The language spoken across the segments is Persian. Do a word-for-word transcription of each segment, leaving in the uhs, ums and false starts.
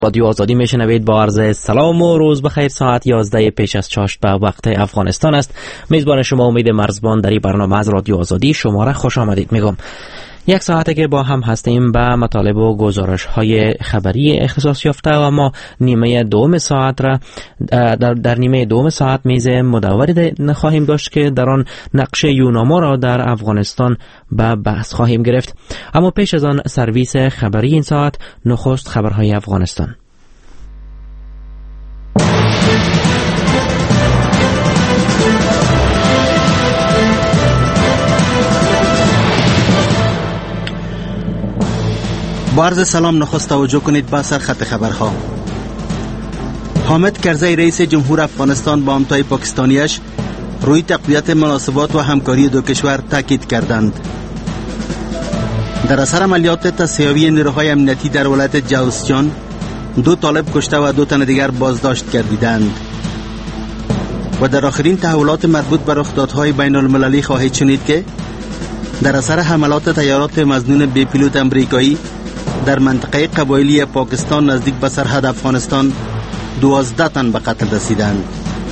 رادیو آزادی میشنوید. با عرض سلام و روز بخیر. ساعت یازده پیش از چاشت به وقت افغانستان است. میزبان شما امید مرزبان در این برنامه از رادیو آزادی شما را خوش آمدید میگم. یک ساعته که با هم هستیم به مطالب و گزارش های خبری اختصاص یافته و ما نیمه دوم ساعت را در, در نیمه دوم ساعت میز مدوری خواهیم داشت که در آن نقش یوناما را در افغانستان به بحث خواهیم گرفت. اما پیش از آن سرویس خبری این ساعت، نخست خبرهای افغانستان. با عرض سلام نخست توجه کنید به سرخط خبرها. حامد کرزی رئیس جمهور افغانستان با همتای پاکستانیش روی تقویت مناسبات و همکاری دو کشور تاکید کردند. در اثر عملیات تصفیه‌ای نیروهای امنیتی در ولایت جوزجان دو طالب کشته و دو تن دیگر بازداشت گردیدند. و در آخرین تحولات مربوط به رخدادهای بین المللی خواهید شنید که در اثر حملات طیارات مظنون بی پیلوت امریکایی در منطقه قبایلی پاکستان نزدیک به سرحد افغانستان دوازده تن به قتل رسیدند.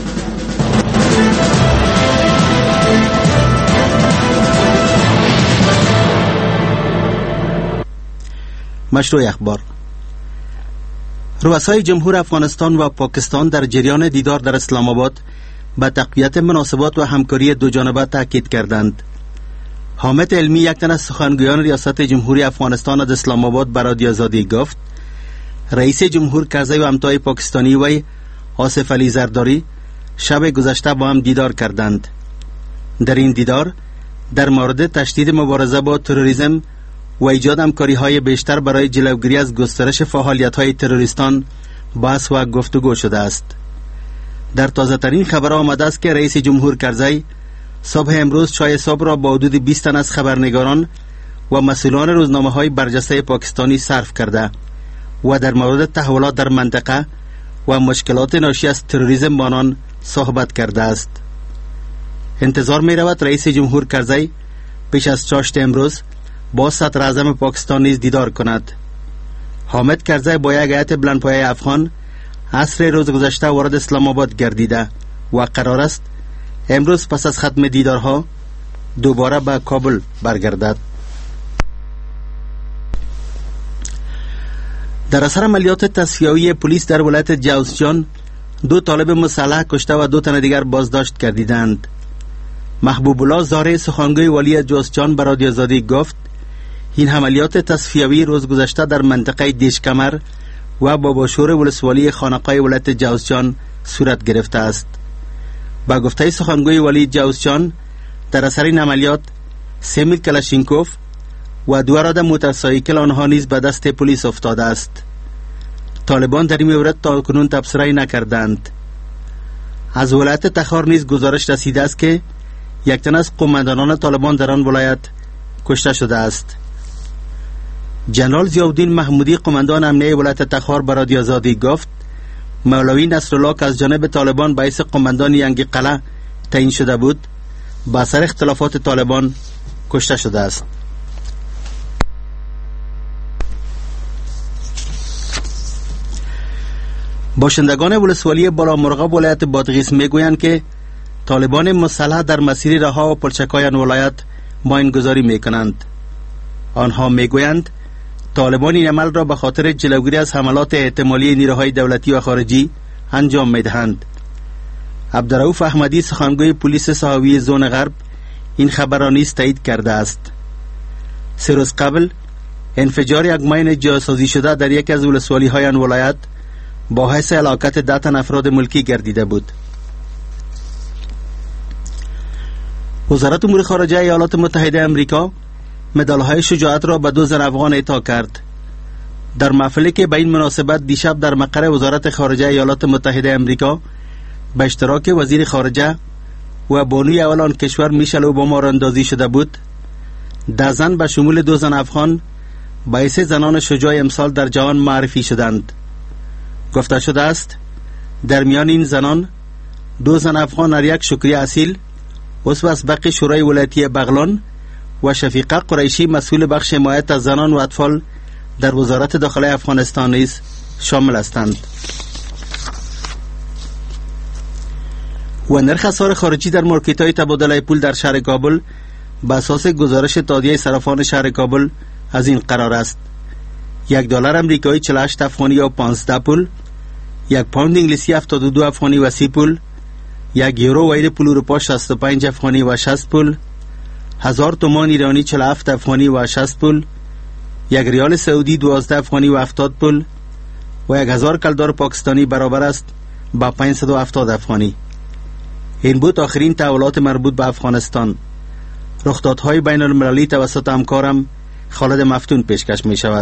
مشروع اخبار. رؤسای جمهور افغانستان و پاکستان در جریان دیدار در اسلام آباد به تقویت مناسبات و همکاری دو جانبه تاکید کردند. حامد علمی، یک تن از سخنگویان ریاست جمهوری افغانستان از اسلام آباد به رادیو آزادی گفت رئیس جمهور کرزی و همتای پاکستانی وی آصف علی زرداری شب گذشته با هم دیدار کردند. در این دیدار در مورد تشدید مبارزه با تروریسم و ایجاد همکاری‌های بیشتر برای جلوگیری از گسترش فعالیت‌های تروریستان بحث و گفتگو شده است. در تازه‌ترین خبر آمده است که رئیس جمهور کرزی صبح امروز چای صبح را با حدود بیست تن از خبرنگاران و مسئولان روزنامه‌های برجسته پاکستانی صرف کرده و در مورد تحولات در منطقه و مشکلات ناشی از تروریسم با آنان صحبت کرده است. انتظار می رود رئیس جمهور کرزی پیش از چاشت امروز با صدر اعظم پاکستان نیز دیدار کند. حامد کرزی با یک هیئت بلندپایه افغان عصر روز گذشته وارد اسلام آباد گردیده و قرار است امروز پس از ختم دیدارها دوباره به کابل برگردد. در اثر عملیات تصفیه‌ای پلیس در ولایت جوزجان دو طالب مسلح کشته و دو تن دیگر بازداشت گردیدند. محبوب الله زاره، سخنگوی والی جوزجان، به رادیو آزادی گفت این عملیات تصفیه‌ای روز گذشته در منطقه دیشکمر و باباشور ولسوالی خانقاه ولایت جوزجان صورت گرفته است. با گفته سخنگوی والی جوزجان در اثر این عملیات سه میل کلاشینکوف و دو راد موتورسایکل آنها نیز به دست پلیس افتاده است. طالبان در این مورد تا کنون تبصره نکردند. از ولایت تخار نیز گزارش رسیده است که یک تن از قماندانان طالبان در آن ولایت کشته شده است. جنرال ضیاءالدین محمودی، قماندان امنیه ولایت تخار، به رادیو آزادی گفت مولوی نصرالله که از جانب طالبان باعث قماندان ینگی قلعه تعیین شده بود با اثر اختلافات طالبان کشته شده است. باشندگان ولسوالی بالامرغاب ولایت بادغیس میگویند که طالبان مسلح در مسیر رها و پلچک‌های آن ولایت ماینگذاری میکنند. آنها میگویند طالبان این عمل را به خاطر جلوگیری از حملات احتمالی نیروهای دولتی و خارجی انجام میدهند. عبدالرؤوف احمدی، سخنگوی پلیس ساحوی زون غرب، این خبر را نیز تایید کرده است. سه روز قبل انفجار یک ماین جاسازی شده در یک از ولسوالی های آن ولایت باعث هلاکت ده تن افراد ملکی گردیده بود. وزارت امور خارجه ایالات متحده آمریکا مدال‌های شجاعت را به دو زن افغان اعطا کرد. در محفلی که به این مناسبت دیشب در مقر وزارت خارجه ایالات متحده آمریکا به اشتراک وزیر خارجه و بانوی اول آن کشور میشل اوباما راندازی شده بود، ده زن به شمول دو زن افغان باعث زنان شجاع امسال در جهان معرفی شدند. گفته شده است در میان این زنان دو زن افغان اریک شکری اصیل، عضو اسبق شورای ولایتی بغلان، و شفیقه قریشی، مسئول بخش حمایت از زنان و اطفال در وزارت داخلی افغانستان نیز شامل هستند. و نرخ اسعار خارجی در مارکت‌های تبادله پول در شهر کابل به اساس گزارش تادیه صرافان شهر کابل از این قرار است: یک دلار امریکایی چهل و هشت افغانی و پانزده پول، یک پوند انگلیسی هفتاد و دو افغانی و سی پول، یک یورو واحد پول اروپا شصت و پنج افغانی و شصت پول، هزار تومان ایرانی چهل و هفت افغانی و شصت پول، یک ریال سعودی دوازده افغانی و هفتاد پول و یک هزار کلدار پاکستانی برابر است با پانصد و هفتاد افغانی. این بود آخرین تحولات مربوط به افغانستان. رخدادهای بین المللی توسط همکارم خالد مفتون پیشکش می شود.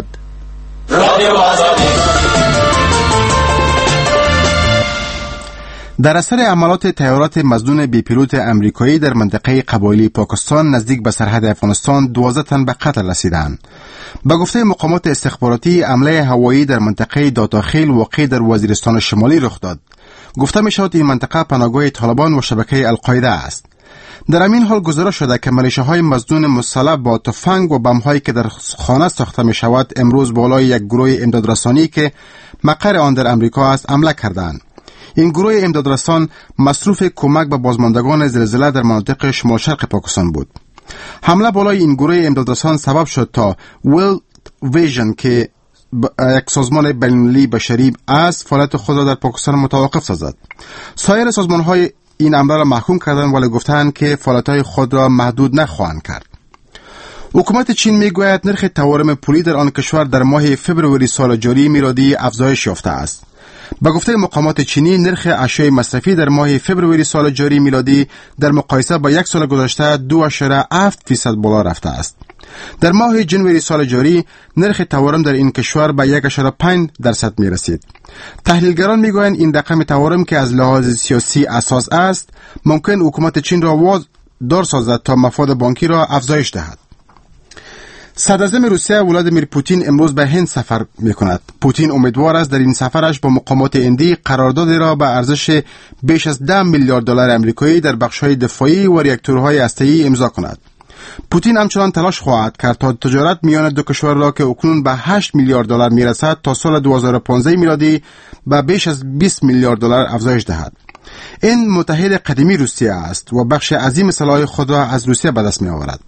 در اثر عملات طیارات مظنون بی پیلوت امریکایی در منطقه قبایلی پاکستان نزدیک به سرحد افغانستان دوازده تن به قتل رسیدند. به گفته مقامات استخباراتی، حمله هوایی در منطقه داتاخیل واقع در وزیرستان شمالی رخ داد. گفته می شود این منطقه پناهگاه طالبان و شبکه القاعده است. در همین حال گزارش شده که ملیشه‌های مظنون مسلح با تفنگ و بم‌هایی که در خانه ساخته می شود امروز بالای یک گروه امدادرسانی که مقر آن در امریکا است حمله کردند. این گروه امدادرسان مصروف کمک به بازماندگان زلزله در مناطق شمال شرق پاکستان بود. حمله بالای این گروه امدادرسان سبب شد تا ورلد ویژن که یک سازمان بین‌المللی بشری است فعالیت خود را در پاکستان متوقف سازد. سایر سازمان‌های این امر را محکوم کردند ولی گفتند که فعالیت‌های خود را محدود نخواهند کرد. حکومت چین میگوید نرخ تورم پولی در آن کشور در ماه فوریه سال جاری میلادی افزایش یافته است. به گفته مقامات چینی نرخ اشیاء مصرفی در ماه فوریه سال جاری میلادی در مقایسه با یک سال گذشته دو اشاره هفت فیصد بالا رفته است. در ماه ژانویه سال جاری نرخ تورم در این کشور به یک اشاره پنج درصد می رسید. تحلیلگران می گویند این رقم تورم که از لحاظ سیاسی اساس است ممکن حکومت چین را وادار سازد تا مفاد بانکی را افزایش دهد. صدراعظم روسیه ولادیمیر پوتین امروز به هند سفر می کند. پوتین امیدوار است در این سفرش با مقامات هندی قراردادی را به ارزش بیش از ده میلیارد دلار آمریکایی در بخش‌های دفاعی و راکتورهای هسته‌ای امضا کند. پوتین همچنان تلاش خواهد کرد تا تجارت میان دو کشور را که اکنون به هشت میلیارد دلار میرسد تا سال دو هزار و پانزده میلادی به بیش از بیست میلیارد دلار افزایش دهد. این متحد قدیمی روسیه است و بخش عظیم سلاح خود را از روسیه به دست می آورد.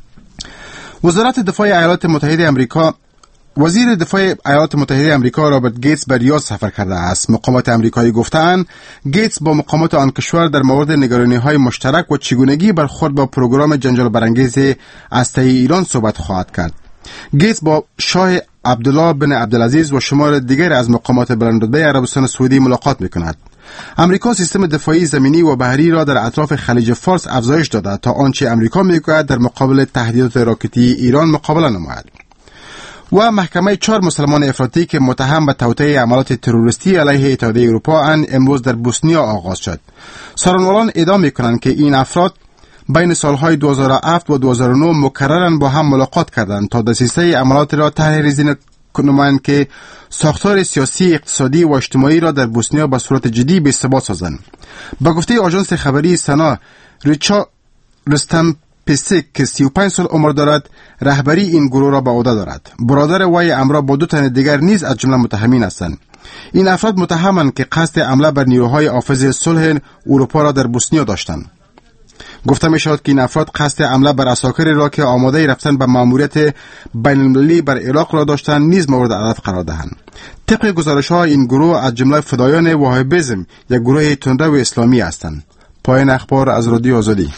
وزارت دفاع ایالات متحده آمریکا وزیر دفاع ایالات متحده آمریکا رابرت گیتس به ریاض سفر کرده است. مقامات آمریکایی گفتند گیتس با مقامات آن کشور در مورد نگرانی‌های مشترک و چگونگی برخورد با پروگرام جنجال برانگیز هسته‌ای ایران صحبت خواهد کرد. گیتس با شاه عبدالله بن عبدالعزیز و شمار دیگر از مقامات بلندرتبه عربستان سعودی ملاقات می‌کند. امریکا سیستم دفاعی زمینی و بحری را در اطراف خلیج فارس افزایش داده تا آنچه امریکا می‌گوید در مقابل تهدیدات راکتی ایران مقابله نماید. و محکمه چهار مسلمان افراطی که متهم به توطئه عملات تروریستی علیه اتحادیه اروپا اند امروز در بوسنیا آغاز شد. سخنرانان ادعا می‌کنند که این افراد بین سالهای دو هزار و هفت و دو هزار و نه مکرراً با هم ملاقات کردند تا دسیسه عملات را تحریزی کنند که ساختار سیاسی، اقتصادی و اجتماعی را در بوسنیا به صورت جدی به ثبات سازند. به گفته آژانس خبری سنا، ریچارد رستم پسک که سی و پنج سال عمر دارد رهبری این گروه را به عهده دارد. برادر وی امرا با دو تن دیگر نیز از جمله متهمین هستند. این افراد متهمند که قصد حمله بر نیروهای حافظ صلح اروپا را در بوسنیا داشتند. گفته می شود که این افراد قصد حمله بر عساکری را که آماده رفتن به مأموریت بین‌المللی بر عراق را داشتند نیز مورد هدف قرار دهند. طبق گزارش‌ها این گروه از جمله فدایان وهابیسم یک گروه تندرو اسلامی هستند. پایان اخبار از رادیو آزادی.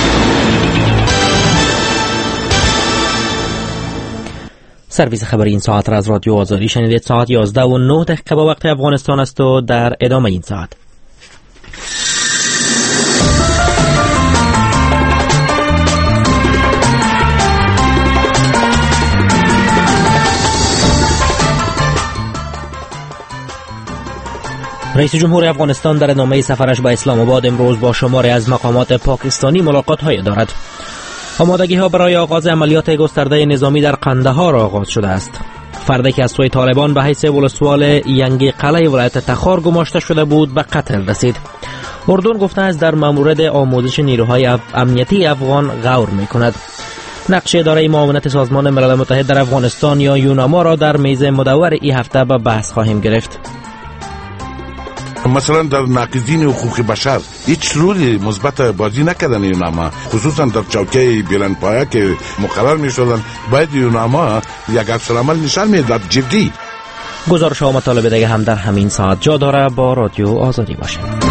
سرویس خبری این ساعت را از رادیو آزادی شنیدید. ساعت یازده و نه دقیقه با وقت افغانستان است و در ادامه این ساعت رئیس جمهور افغانستان در ادامه سفرش به اسلام آباد امروز با شماری از مقامات پاکستانی ملاقات های دارد. آمادگی ها برای آغاز عملیات گسترده نظامی در قندهار آغاز شده است. فردی که از سوی طالبان به حیث ولسوال ینگی قلعه ولایت تخار گماشته شده بود به قتل رسید. اردن گفته است در مورد آموزش نیروهای امنیتی افغان غور می کند. نقش اداره معاونت سازمان ملل متحد در افغانستان یا یوناما را در میز مدور این هفته به بحث خواهیم گرفت. مثلا در ناقضین حقوق بشر هیچ رولی مثبت بازی نکردن یوناما، خصوصا در چوکه بلندپایه که مقرر می شدن. باید یوناما یک عکس‌العمل نشان میداد جدی. گزارش ها و مطالب دیگه هم در همین ساعت جا داره. با رادیو آزادی باشید.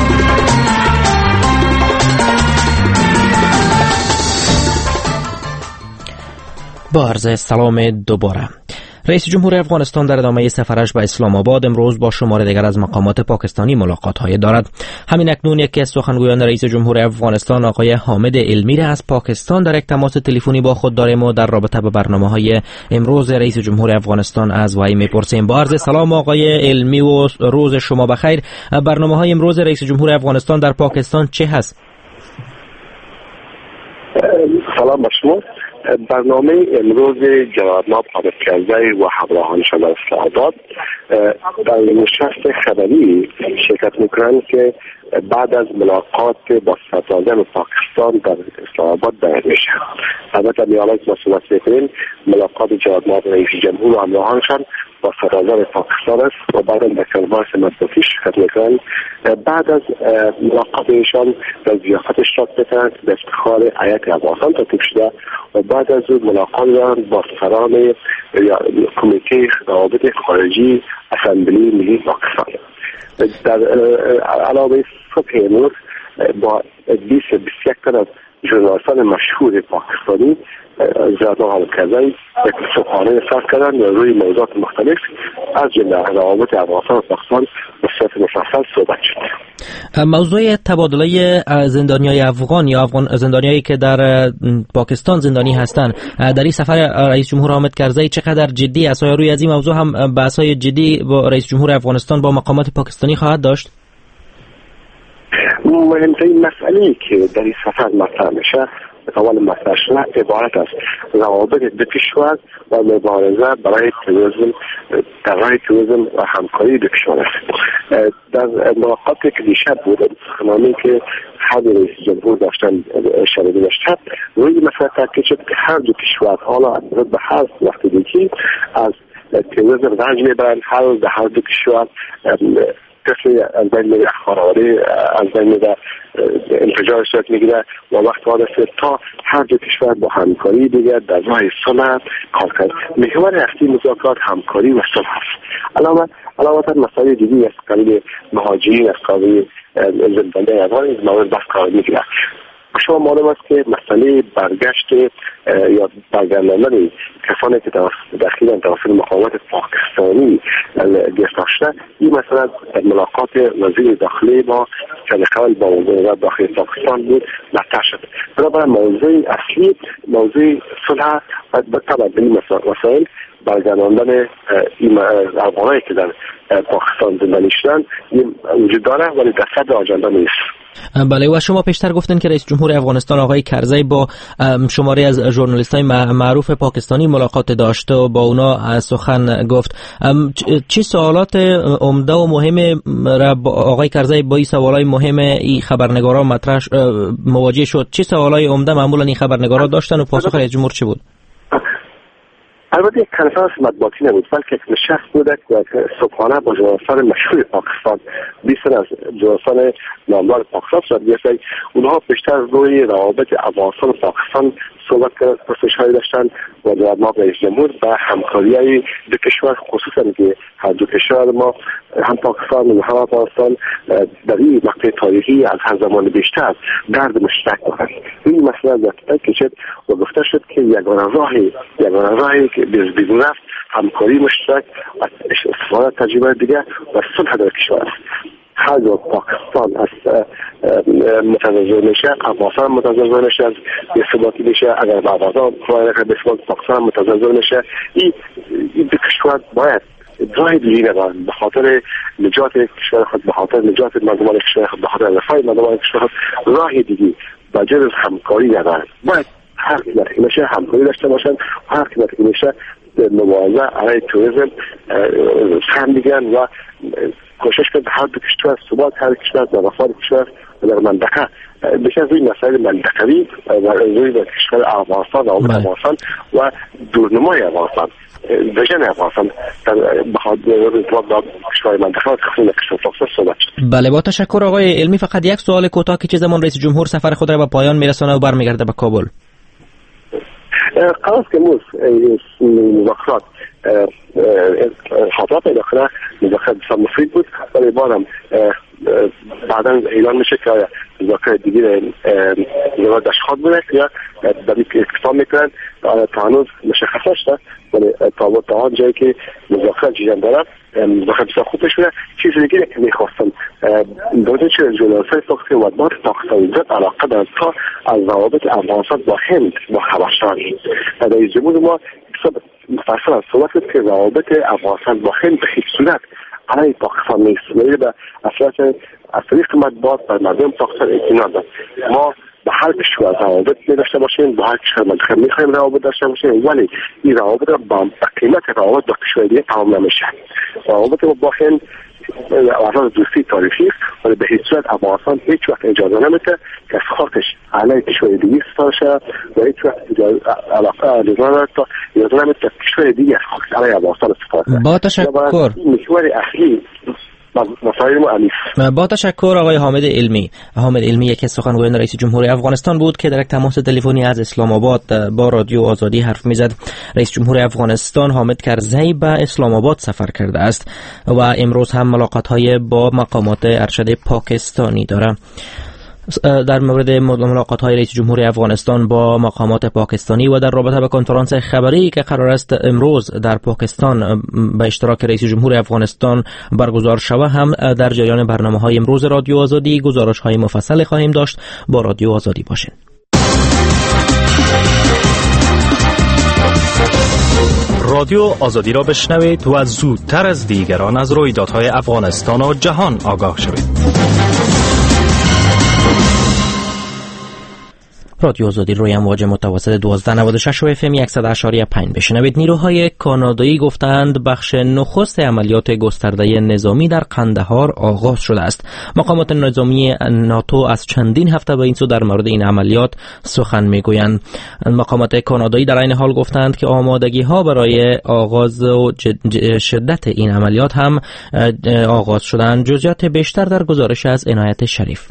با عرض سلام دوباره. رئیس جمهور افغانستان در ادامه سفرش به اسلام آباد امروز با شمار دیگر از مقامات پاکستانی ملاقات های دارد. همین اکنون یکی از سخنگویان رئیس جمهور افغانستان آقای حامد علمی را از پاکستان در یک تماس تلفنی با خود داریم و در رابطه با برنامه های امروز رئیس جمهور افغانستان از وی میپرسیم. با عرض سلام آقای علمی و روز شما بخیر. برنامه های امروز رئیس جمهور افغانستان در پاکستان چه هست؟ سلام با شما. برنامه امروز جناب حامد کرزی و همراهانشان در اسلام آباد در نشست خبری شرکت میکنند که بعد از ملاقات با صدراعظم پاکستان در اسلام آباد دایر میشه. البته می‌آید مسئولیت میکنیم ملاقات جناب رئیس جمهور و همراهانشان با صدراعظم پاکستان است و بعد از کنفرانس مطبوعاتی شرکت میکنند. بعد از ملاقات ایشان در ضیافت اشتراک میکنند به افتخار هیئت افغانستان ترتیب شده و بعد از اون ملاقات دارند با سران کمیته روابط خارجی اسمبلی ملی پاکستان. در علاوه صبح امروز با بیست بیست و یک تن از ژورنالیستان مشهور پاکستانی جناب حامد کرزی یک صبحانه صرف کردند و روی موضوعات مختلف از جمله روابط افغانستان و پاکستان به صورت مفصل صحبت شد. موضوع تبادله زندانیای افغان یا افغان زندانیایی که در پاکستان زندانی هستند در این سفر رئیس جمهور حامد کرزی چقدر جدی است؟ آیا روی از این موضوع هم بحث‌های جدی با رئیس جمهور افغانستان با مقامات پاکستانی خواهد داشت؟ مهمترین مسئله‌ای که در این سفر مطرح میشه اول مطرح شده عبارت است روابط دو کشور و مبارزه برای تروریسم در راه تروریسم و همکاری دو کشور است. در ملاقاتی که دیشب بود سخنرانی که هر دو رئیس جمهور داشتن اشاره داشتند روی مسئله تاکید شد که هر دو کشور حالا به هر وقت دیگه از تروریسم رنج میبرند، هر در هر دو کشور کسی از بین میره اخبارآوری از بین میره انفجار صورت میگیره و وقت وارسه تا هر دو کشور با همکاری دیگر در راه صلح کار کرد. محور اصلی مذاکرات همکاری و صلح است. علاوه علاوه بر مسائل دیگری از قبیل مهاجرین از قبیل زندانی افغان از مورد بحث قرار میگیره. شما معلوم است که مسئله برگشت یا برگرداندن کسانی که داخل توسط مقامات پاکستانی گرفتار شده این مثلا ملاقات وزیر داخلی با چندقبل با وزارت داخلی پاکستان بود مطرح شد. بنابراین موضوع اصلی موضوع صلح و تبادل مسائل برگرداندن این افغانایی که در پاکستان زندانی شدن این وجود داره ولی در صدر آجنده نیست. بله و شما پیشتر گفتن که رئیس جمهور افغانستان آقای کرزی با شماری از ژورنالیست‌های معروف پاکستانی ملاقات داشت و با اونا سخن گفت. چه سوالات عمده و مهم را آقای کرزی با این سوالای مهم این خبرنگارا مطرح مواجه شد؟ چه سوالای عمده معمولا این خبرنگارا داشتن و پاسخ رئیس جمهور چه بود؟ البته یک کنفرانس مطبوعاتی نبود بلکه یک نشست بود که صبحانه با ژورنالیستان مشهور پاکستان بیست از ژورنالیستان نامدار پاکستان صورت گرفت. اونها بیشتر روی روابط افغانستان و پاکستان صحبت کردن، پرسش‌هایی داشتن و جناب رئیس جمهور و همکاری‌های دو کشور خصوصا که هر دو کشور ما هم پاکستان و هم افغانستان در این مقطع تاریخی از هر زمان بیشتر درد مشترک دارند. این مسئله در کشید و گفته شد که یگانه راهی یگانه راهی که بیرون رفت همکاری مشترک و استفاده تجربه دیگه و صلح در کشور است. هر دو پاکستان از متضرر میشه، افغانستان متضرر میشه، از ثباتی میشه. اگر با افغانستان کاری نکنه به پاکستان متضرر میشه. این این دو کشور باید راه دیگری ندارند به خاطر نجات کشور خود، به خاطر نجات مردمان کشور خود، به خاطر رفاه مردمان کشور خود راه دیگری و جز همکاری ندارند. باید هر کی در میشه همکاری داشته باشند و هر کی در میشه مبارزه علیه توریسم سهم میگن و کوشش کرد هر دو کشور ثبات هر کشور در رفاه کشور در منطقه بشه روی مسائل منطقوی و روی کشور افغانستان و افغانستان و دورنمای افغانستان ویژن افغانستان در بخاطر ارتباط با کشور منطقه و تخصیص کشور فاکسر صحبت شد. بله، با تشکر آقای علمی. فقط یک سوال کوتاه که چه زمان رئیس جمهور سفر خود را به پایان میرسانه و برمیگرده به کابل؟ قرار که موز مذاکرات خاطرات داخله مذاکرات بسیار مفید بود، ولی بارم بعدا اعلان میشه که مذاکرات دیگه زیاد دشخواد بوده یا در یک اکتفا میکنن تا هنوز مشخص نشده، ولی تا آن جایی که مذاکرات جریان داره مذاکرات بسیار خوب شده. چیز دیگه که میخواستم دوجه چه جلسه پاکستان و مطبوعات پاکستان زد علاقه دارد تا از روابط افغانستان با هند با خبرشان در رئیس جمهور ما مفصل از صحبت کرد که روابط افغانستان با هند به هیچ صورت علیه پاکستان نیست، ولی به اساس از طریق مطبوعات بر مردم پاکستان اطمینان داد. ما به هر کشور روابط داشته باشیم، با هر کشور منطقه میخوایم روابط داشته باشیم، ولی این روابط با قیمت روابط با کشور دیگه تمام نمیشه. روابط با هند اساس دوستی تاریخی ولی به هیچ صورت افغانستان هیچ وقت اجازه نمیده که از خاطرش علیه کشور دیگه استفاده شود و هیچ وقت علاقه اجازه تا اجازه نمیده که کشور دیگه از خاطر علیه افغانستان استفاده کنه. با تشکر. محور اصلی مسائل ما با تشکر آقای حامد علمی. حامد علمی یکی از سخنگویان رئیس جمهور افغانستان بود که در یک تماس تلفنی از اسلام آباد با رادیو آزادی حرف میزد. رئیس جمهور افغانستان حامد کرزی به اسلام آباد سفر کرده است و امروز هم ملاقات‌های با مقامات ارشد پاکستانی دارد. در مورد ملاقات های رئیس جمهور افغانستان با مقامات پاکستانی و در رابطه با کنفرانس خبری که قرار است امروز در پاکستان به اشتراک رئیس جمهور افغانستان برگزار شود هم در جریان برنامه های امروز رادیو آزادی گزارش های مفصل خواهیم داشت. با رادیو آزادی باشین. رادیو آزادی را بشنوید و زودتر از دیگران از رویدادهای افغانستان و جهان آگاه شوید. رادیو آزادی روی امواج متوسط دوازده نود و شش و اف ام صد و اشاری پنج بشنوید. نیروهای کانادایی گفتند بخش نخست عملیات گسترده نظامی در قندهار آغاز شده است. مقامات نظامی ناتو از چندین هفته به این سو در مورد این عملیات سخن میگویند. مقامات کانادایی در این حال گفتند که آمادگی ها برای آغاز و شدت این عملیات هم آغاز شدند. جزئیات بیشتر در گزارش از عنایت شریف.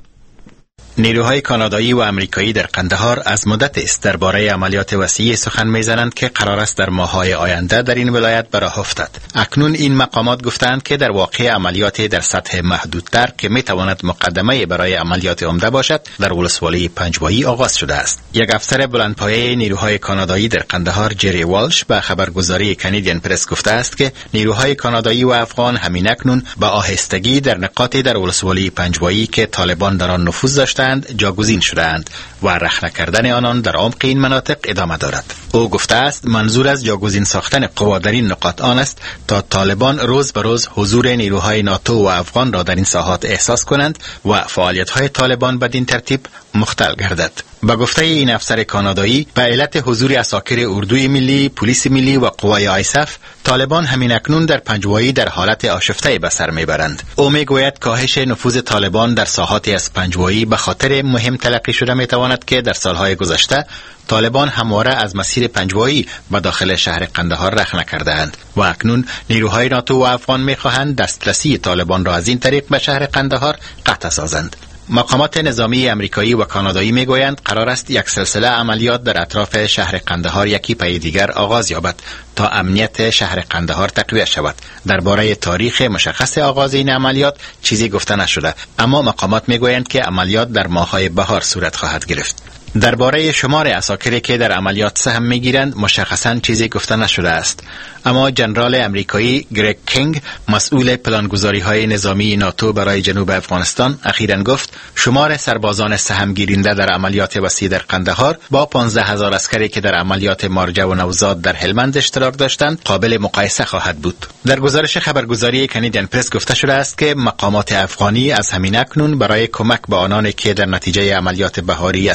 نیروهای کانادایی و امریکایی در قندهار از مدت است درباره عملیات وسیع سخن میزنند که قرار است در ماه‌های آینده در این ولایت به راه افتد. اکنون این مقامات گفتند که در واقع عملیاتی در سطح محدودتر که میتواند مقدمه برای عملیات عمده باشد در ولسوالی پنجوایی آغاز شده است. یک افسر بلندپایه نیروهای کانادایی در قندهار جری والش به خبرگزاری کانادین پرس گفته است که نیروهای کانادایی و افغان همین اکنون با آهستگی در نقاطی در ولسوالی پنجوایی که طالبان در آن نفوذ داشتند جاگزین شدند و رخنه کردن آنان در عمق این مناطق ادامه دارد. او گفته است منظور از جاگزین ساختن قوا در این نقاط آن است تا طالبان روز به روز حضور نیروهای ناتو و افغان را در این ساحات احساس کنند و فعالیت‌های طالبان بدین ترتیب مختل گردد. با گفته این افسر کانادایی به علت حضور عساکر اردوی ملی، پلیس ملی و قوای آیسف، طالبان همین اکنون در پنجوایی در حالت آشفته به سر میبرند. او میگوید کاهش نفوذ طالبان در ساحاتی از پنجوایی به خاطر مهم تلقی شده میتواند که در سالهای گذشته طالبان همواره از مسیر پنجوایی به داخل شهر قندهار رخنه کرده‌اند و اکنون نیروهای ناتو و افغان میخواهند دسترسی طالبان را از این طریق به شهر قندهار قطع سازند. مقامات نظامی امریکایی و کانادایی میگویند قرار است یک سلسله عملیات در اطراف شهر قندهار یکی پی دیگر آغاز یابد تا امنیت شهر قندهار تقویت شود. درباره تاریخ مشخص آغاز این عملیات چیزی گفته نشده، اما مقامات میگویند که عملیات در ماه‌های بهار صورت خواهد گرفت. درباره شمار عساکری که در عملیات سهم میگیرند مشخصاً چیزی گفته نشده است، اما جنرال امریکایی گرگ کینگ مسئول پلانگذاری‌های نظامی ناتو برای جنوب افغانستان اخیراً گفت شمار سربازان سهم گیرنده در عملیات وسیع در قندهار با پانزده هزار عسکری که در عملیات مارجه و نوزاد در هلمند اشتراک داشتند قابل مقایسه خواهد بود. در گزارش خبرگزاری کانادین پرس گفته شده است که مقامات افغانی از همین اکنون برای کمک به آنانی که در نتیجه عملیات بهاری از خانه‌های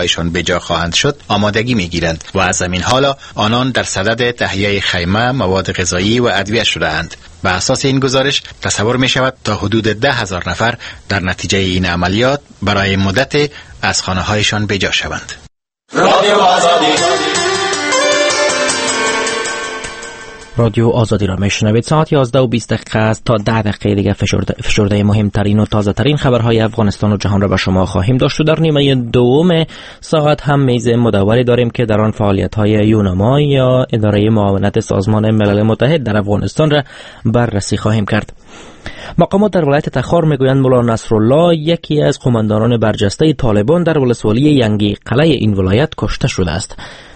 هایشان به جا خواهند شد آمادگی میگیرند و از همین حالا آنان در صدد تهیه خیمه، مواد غذایی و ادویه شده‌اند. به اساس این گزارش تصور می شود تا حدود ده هزار نفر در نتیجه این عملیات برای مدت از خانه هایشان به جا شوند. رادیو آزادی رادیو آزادی را میشنوید. ساعت یازده و بیست دقیقه است. تا ده دقیقه دیگر فشرده, فشرده مهمترین و تازه ترین خبرهای افغانستان و جهان را به شما خواهیم داشت. و در نیمه دوم ساعت هم میز مدوری داریم که در آن فعالیت‌های یوناما یا اداره معاونت سازمان ملل متحد در افغانستان را بررسی خواهیم کرد. مقامات در ولایت تخار میگویند مولا نصرالله یکی از قماندانان برجسته طالبان در ولسوالی ینگی قلعه این ولایت کشته شده است.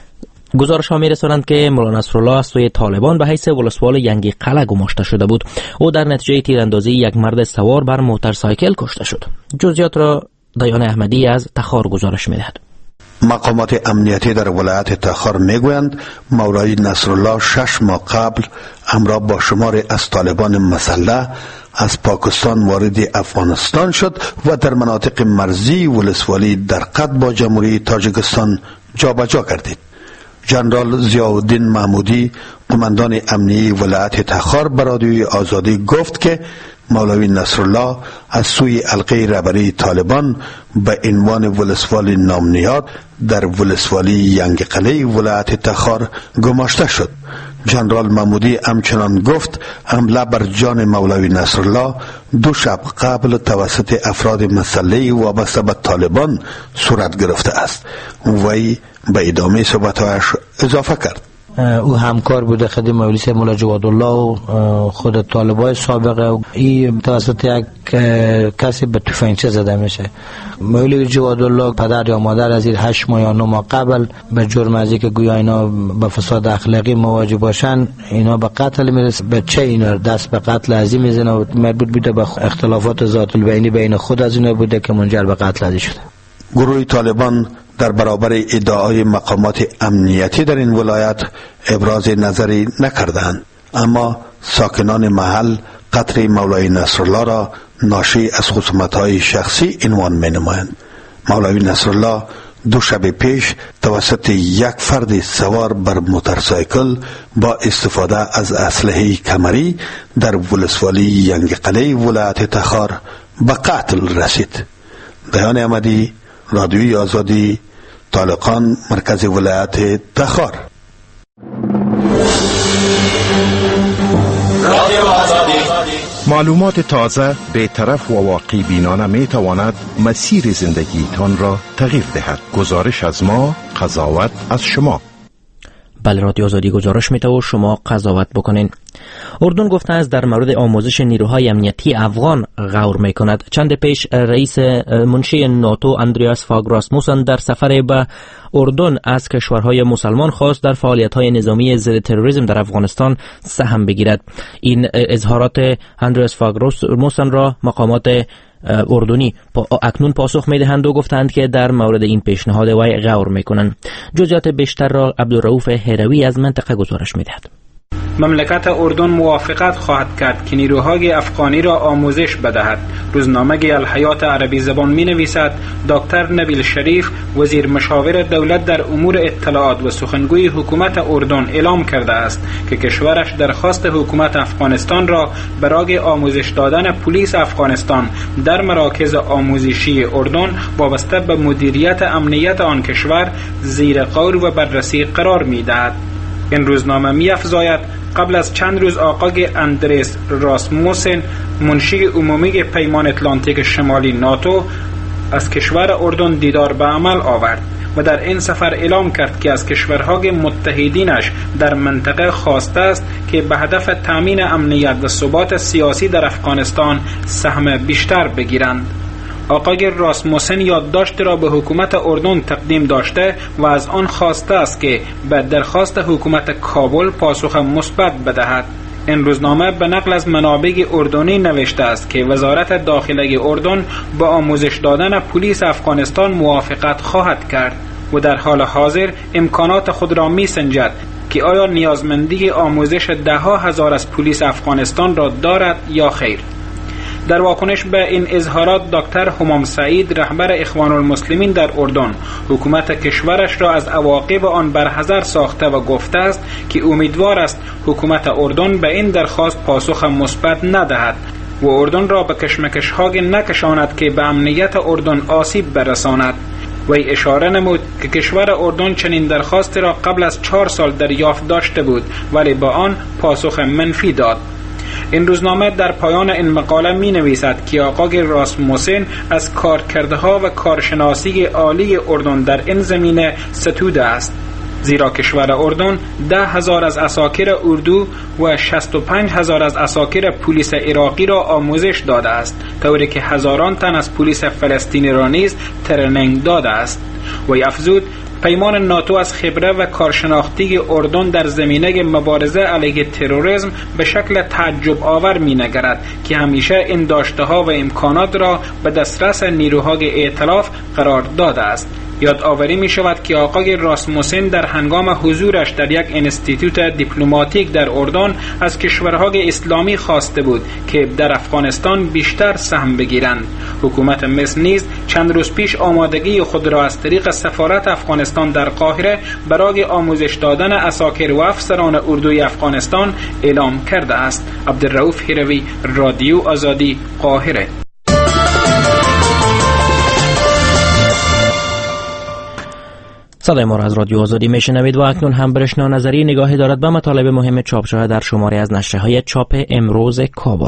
گزارش ها می رسانند که مولا نصرالله از سوی طالبان به حیث ولسوال ینگی قلعه گماشته شده بود. او در نتیجه تیراندازی یک مرد سوار بر موتورسایکل کشته شد. جزئیات را دیان احمدی از تخار گزارش می دهد. مقامات امنیتی در ولایت تخار میگویند مولای نصرالله شش ماه قبل همراه با شماری از طالبان مسلح از پاکستان وارد افغانستان شد و در مناطق مرزی ولسوالی در قد با جمهوری تاجیکستان جابجا گردید. جنرال ضیاءالدین محمودی قماندان امنیتی ولایت تخار به رادیوی آزادی گفت که مولوی نصرالله از سوی حلقه رهبری طالبان به عنوان ولسوالی نامنیاد در ولسوالی ینگ قلعه ولایت تخار گماشته شد. جنرال محمودی همچنان گفت حمله بر جان مولوی نصرالله دو شب قبل توسط افراد مسلحی وابسته به طالبان صورت گرفته است. وی به ادامه صحبت‌هایش اضافه کرد او همکار بوده خدمت مولوی صاحب مولا جوادالله و خود طالبای سابقه. این توسط یک کسی به تفنگچه زده میشه. مولوی جوادالله پدر یا مادر از این هشت ماه یا نه ماه قبل به جرم از اینکه گویا اینا به فساد اخلاقی مواجه باشن اینا به قتل میرسه. بچه اینا دست به قتل ازی میزنه و مربوط بوده به اختلافات ذات البینی بین خود از اینا بوده که منجر به قتل ازی شده. گروه طالبان در برابر ادعای مقامات امنیتی در این ولایت ابراز نظری نکردند، اما ساکنان محل قتل مولوی نصرالله را ناشی از خصومت‌های شخصی عنوان می‌نمایند. مولوی نصرالله دو شب پیش توسط یک فرد سوار بر موتورسایکل با استفاده از اسلحه کمری در ولسوالی ینگ قلعه ولایت تخار به قتل رسید. دیان احمدی، رادیوی آزادی، طالقان، مرکز ولایت تخار. معلومات تازه، بی‌طرف و واقعی بینانه می تواند مسیر زندگیتان را تغییر دهد. گزارش از ما، قضاوت از شما. بله، رادیو آزادی گزارش میده و شما قضاوت بکنین. اردن گفته است در مورد آموزش نیروهای امنیتی افغان غور میکند. چند پیش رئیس منشی ناتو اندریاس فاگ راسموسن در سفر به اردن از کشورهای مسلمان خواست در فعالیت‌های نظامی ضد تروریسم در افغانستان سهم بگیرد. این اظهارات اندریاس فاگ راسموسن را مقامات اردنی اکنون پاسخ میدهند و گفتند که در مورد این پیشنهاد وی غور میکنند. جزئیات بیشتر را عبدالرؤوف هروی از منطقه گزارش میدهد. مملکت اردن موافقت خواهد کرد که نیروهای افغانی را آموزش بدهد. روزنامه الحیات عربی زبان می نویسد دکتر نبیل شریف وزیر مشاور دولت در امور اطلاعات و سخنگوی حکومت اردن اعلام کرده است که کشورش درخواست حکومت افغانستان را برای آموزش دادن پلیس افغانستان در مراکز آموزشی اردن وابسته به مدیریت امنیت آن کشور زیر غور و بررسی قرار می دهد. این روزنامه می افزاید قبل از چند روز آقای اندریس راسموسن منشی عمومی پیمان اتلانتیک شمالی ناتو از کشور اردن دیدار به عمل آورد و در این سفر اعلام کرد که از کشورهای متحدینش در منطقه خواسته است که به هدف تامین امنیت و ثبات سیاسی در افغانستان سهم بیشتر بگیرند. آقای راسموسن یادداشت را به حکومت اردن تقدیم داشته و از آن خواسته است که به درخواست حکومت کابل پاسخ مثبت بدهد. این روزنامه به نقل از منابع اردنی نوشته است که وزارت داخله اردن با آموزش دادن پلیس افغانستان موافقت خواهد کرد و در حال حاضر امکانات خود را می سنجد که آیا نیازمندی آموزش ده ها هزار از پلیس افغانستان را دارد یا خیر. در واکنش به این اظهارات دکتر همام سعید رهبر اخوان المسلمین در اردن حکومت کشورش را از عواقب آن برحذر ساخته و گفته است که امیدوار است حکومت اردن به این درخواست پاسخ مثبت ندهد و اردن را به کشمکش‌های نکشاند که به امنیت اردن آسیب برساند. وی اشاره نمود که کشور اردن چنین درخواست را قبل از چهار سال دریافت داشته بود ولی با آن پاسخ منفی داد. این روزنامه در پایان این مقاله می نویسد که آقای راسموسن از کارکردها و کارشناسی عالی اردن در این زمینه ستوده است، زیرا کشور اردن ده هزار از عساکر اردو و شصت و پنج هزار از عساکر پلیس عراقی را آموزش داده است، طوری که هزاران تن از پلیس فلسطینی را نیز ترنینگ داده است. و افزود پیمان ناتو از خبره و کارشناختی اردن در زمینه مبارزه علیه تروریسم به شکل تعجب آور می نگرد که همیشه این داشته ها و امکانات را به دسترس نیروهای ائتلاف قرار داده است. یادآوری می شود که آقای راسموسن در هنگام حضورش در یک انستیتوت دیپلماتیک در اردن از کشورهای اسلامی خواسته بود که در افغانستان بیشتر سهم بگیرند. حکومت مصر نیز چند روز پیش آمادگی خود را از طریق سفارت افغانستان در قاهره برای آموزش دادن عساکر و افسران اردوی افغانستان اعلام کرده است. عبدالرؤوف هروی، رادیو آزادی، قاهره. صدای ما را از رادیو آزادی میشنوید و اکنون هم برشنا نظری نگاهی دارد به مطالب مهم چاپ شده در شماره از نشریه‌های چاپ امروز کابل.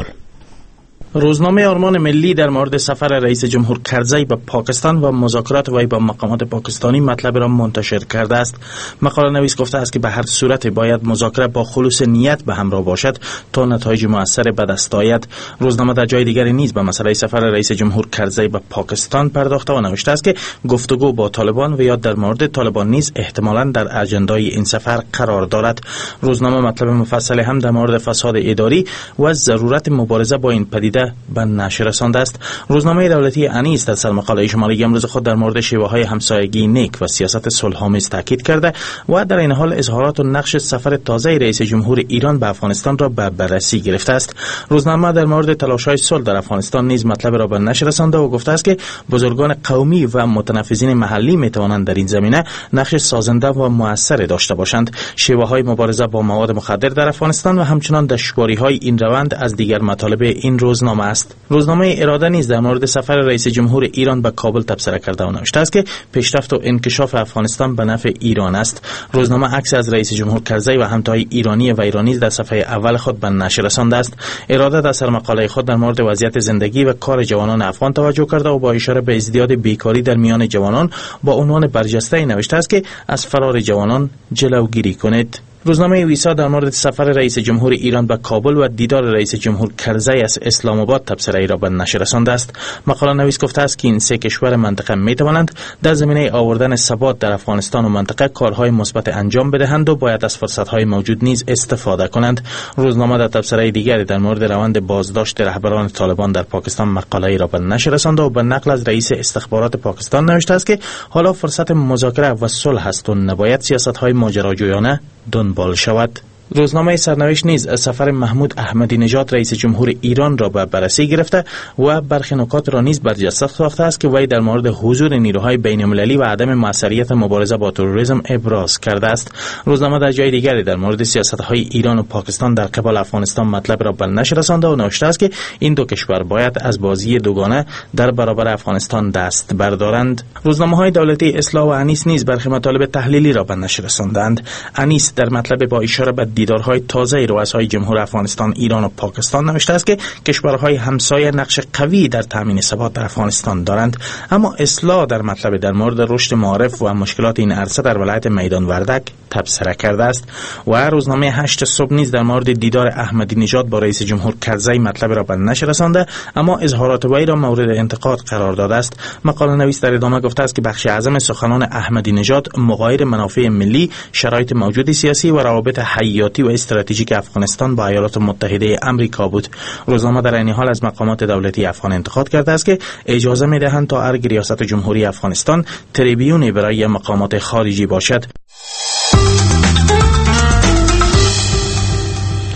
روزنامه آرمان ملی در مورد سفر رئیس جمهور کرزی به پاکستان و مذاکرات وی با مقامات پاکستانی مطلب را منتشر کرده است. مقاله نویس گفته است که به هر صورت باید مذاکره با خلوص نیت به همراه باشد تا نتایج مؤثر به دست آید. روزنامه در جای دیگری نیز به مسئله سفر رئیس جمهور کرزی به پاکستان پرداخته و نوشته است که گفتگو با طالبان و یا در مورد طالبان نیز احتمالاً در اجندای این سفر قرار دارد. روزنامه مطلب مفصل هم در مورد فساد اداری و ضرورت مبارزه با این پدیده به نشر رسانده است. روزنامه دولتی انیس در سرمقاله شماره امروز خود در مورد شیوه‌های همسایگی نیک و سیاست صلح‌آمیز تاکید کرده و در این حال اظهارات و نقش سفر تازه رئیس جمهور ایران به افغانستان را به بررسی گرفته است. روزنامه در مورد تلاش‌های صلح در افغانستان نیز مطلب را به نشر رسانده و گفته است که بزرگان قومی و متنفذین محلی می‌توانند در این زمینه نقش سازنده و مؤثر داشته باشند. شیوه‌های مبارزه با مواد مخدر در افغانستان و همچنان دشواری‌های این روند از دیگر مطالب این روزنامه است. روزنامه اراده نیز در مورد سفر رئیس جمهور ایران به کابل تبصره کرده و نوشته است که پیشرفت و انکشاف افغانستان به نفع ایران است. روزنامه عکس از رئیس جمهور کرزی و همتای ایرانی و ایرانی در صفحه اول خود به نشر رسانده است. اراده در سرمقاله خود در مورد وضعیت زندگی و کار جوانان افغان توجه کرده و با اشاره به ازدیاد بیکاری در میان جوانان با عنوان برجسته نوشته است که از فرار جوانان جلوگیری کنید. روزنامه ویسا در مورد سفر رئیس جمهور ایران به کابل و دیدار رئیس جمهور کرزی از اسلام آباد تبصره ای را به نشر رسانده است. مقاله نویس گفته است که این سه کشور منطقه می توانند در زمینه آوردن ثبات در افغانستان و منطقه کارهای مثبت انجام بدهند و باید از فرصت‌های موجود نیز استفاده کنند. روزنامه در تبصره دیگری در مورد روند بازداشت رهبران طالبان در پاکستان مقاله ای را به نشر رسانده و به نقل از رئیس استخبارات پاکستان نوشته است که حالا فرصت مذاکره و صلح است و نباید سیاست‌های ماجراجویانه دنبال شود. روزنامه سرنوشت نیز سفر محمود احمدی نژاد رئیس جمهور ایران را به بررسی گرفته و برخی نکات را نیز برجسته ساخته است که وی در مورد حضور نیروهای بین‌المللی و عدم موثریت مبارزه با تروریسم ابراز کرده است. روزنامه در جای دیگری در مورد سیاست‌های ایران و پاکستان در قبال افغانستان مطلب را به نشر رسانده و نوشته است که این دو کشور باید از بازی دوگانه در برابر افغانستان دست بردارند. روزنامه‌های دولتی اصلاح و انیس نیز برخی مطالب تحلیلی را به نشر رساندند. انیس در مطلب با اشاره به دیدارهای تازه رؤسای جمهور افغانستان، ایران و پاکستان نوشته است که کشورهای همسایه نقش قوی در تامین ثبات در افغانستان دارند، اما اصلاح در مطلب در مورد رشد معارف و مشکلات این عرصه در ولایت میدان وردک تبصره کرده است. و روزنامه هشت صبح نیز در مورد دیدار احمدی نژاد با رئیس جمهور کرزی مطلب را به نشر رسانده، اما اظهارات وی را مورد انتقاد قرار داده است. مقاله نویس در ادامه گفته است که بخش اعظم سخنان احمدی نژاد مغایر منافع ملی، شرایط موجود سیاسی و روابط حیاتی و استراتژیک افغانستان با ایالات متحده آمریکا بود. روزنامه در این حال از مقامات دولتی افغان انتقاد کرده است که اجازه می‌دهند تا ارگ ریاست جمهوری افغانستان تریبیونی برای مقامات خارجی باشد.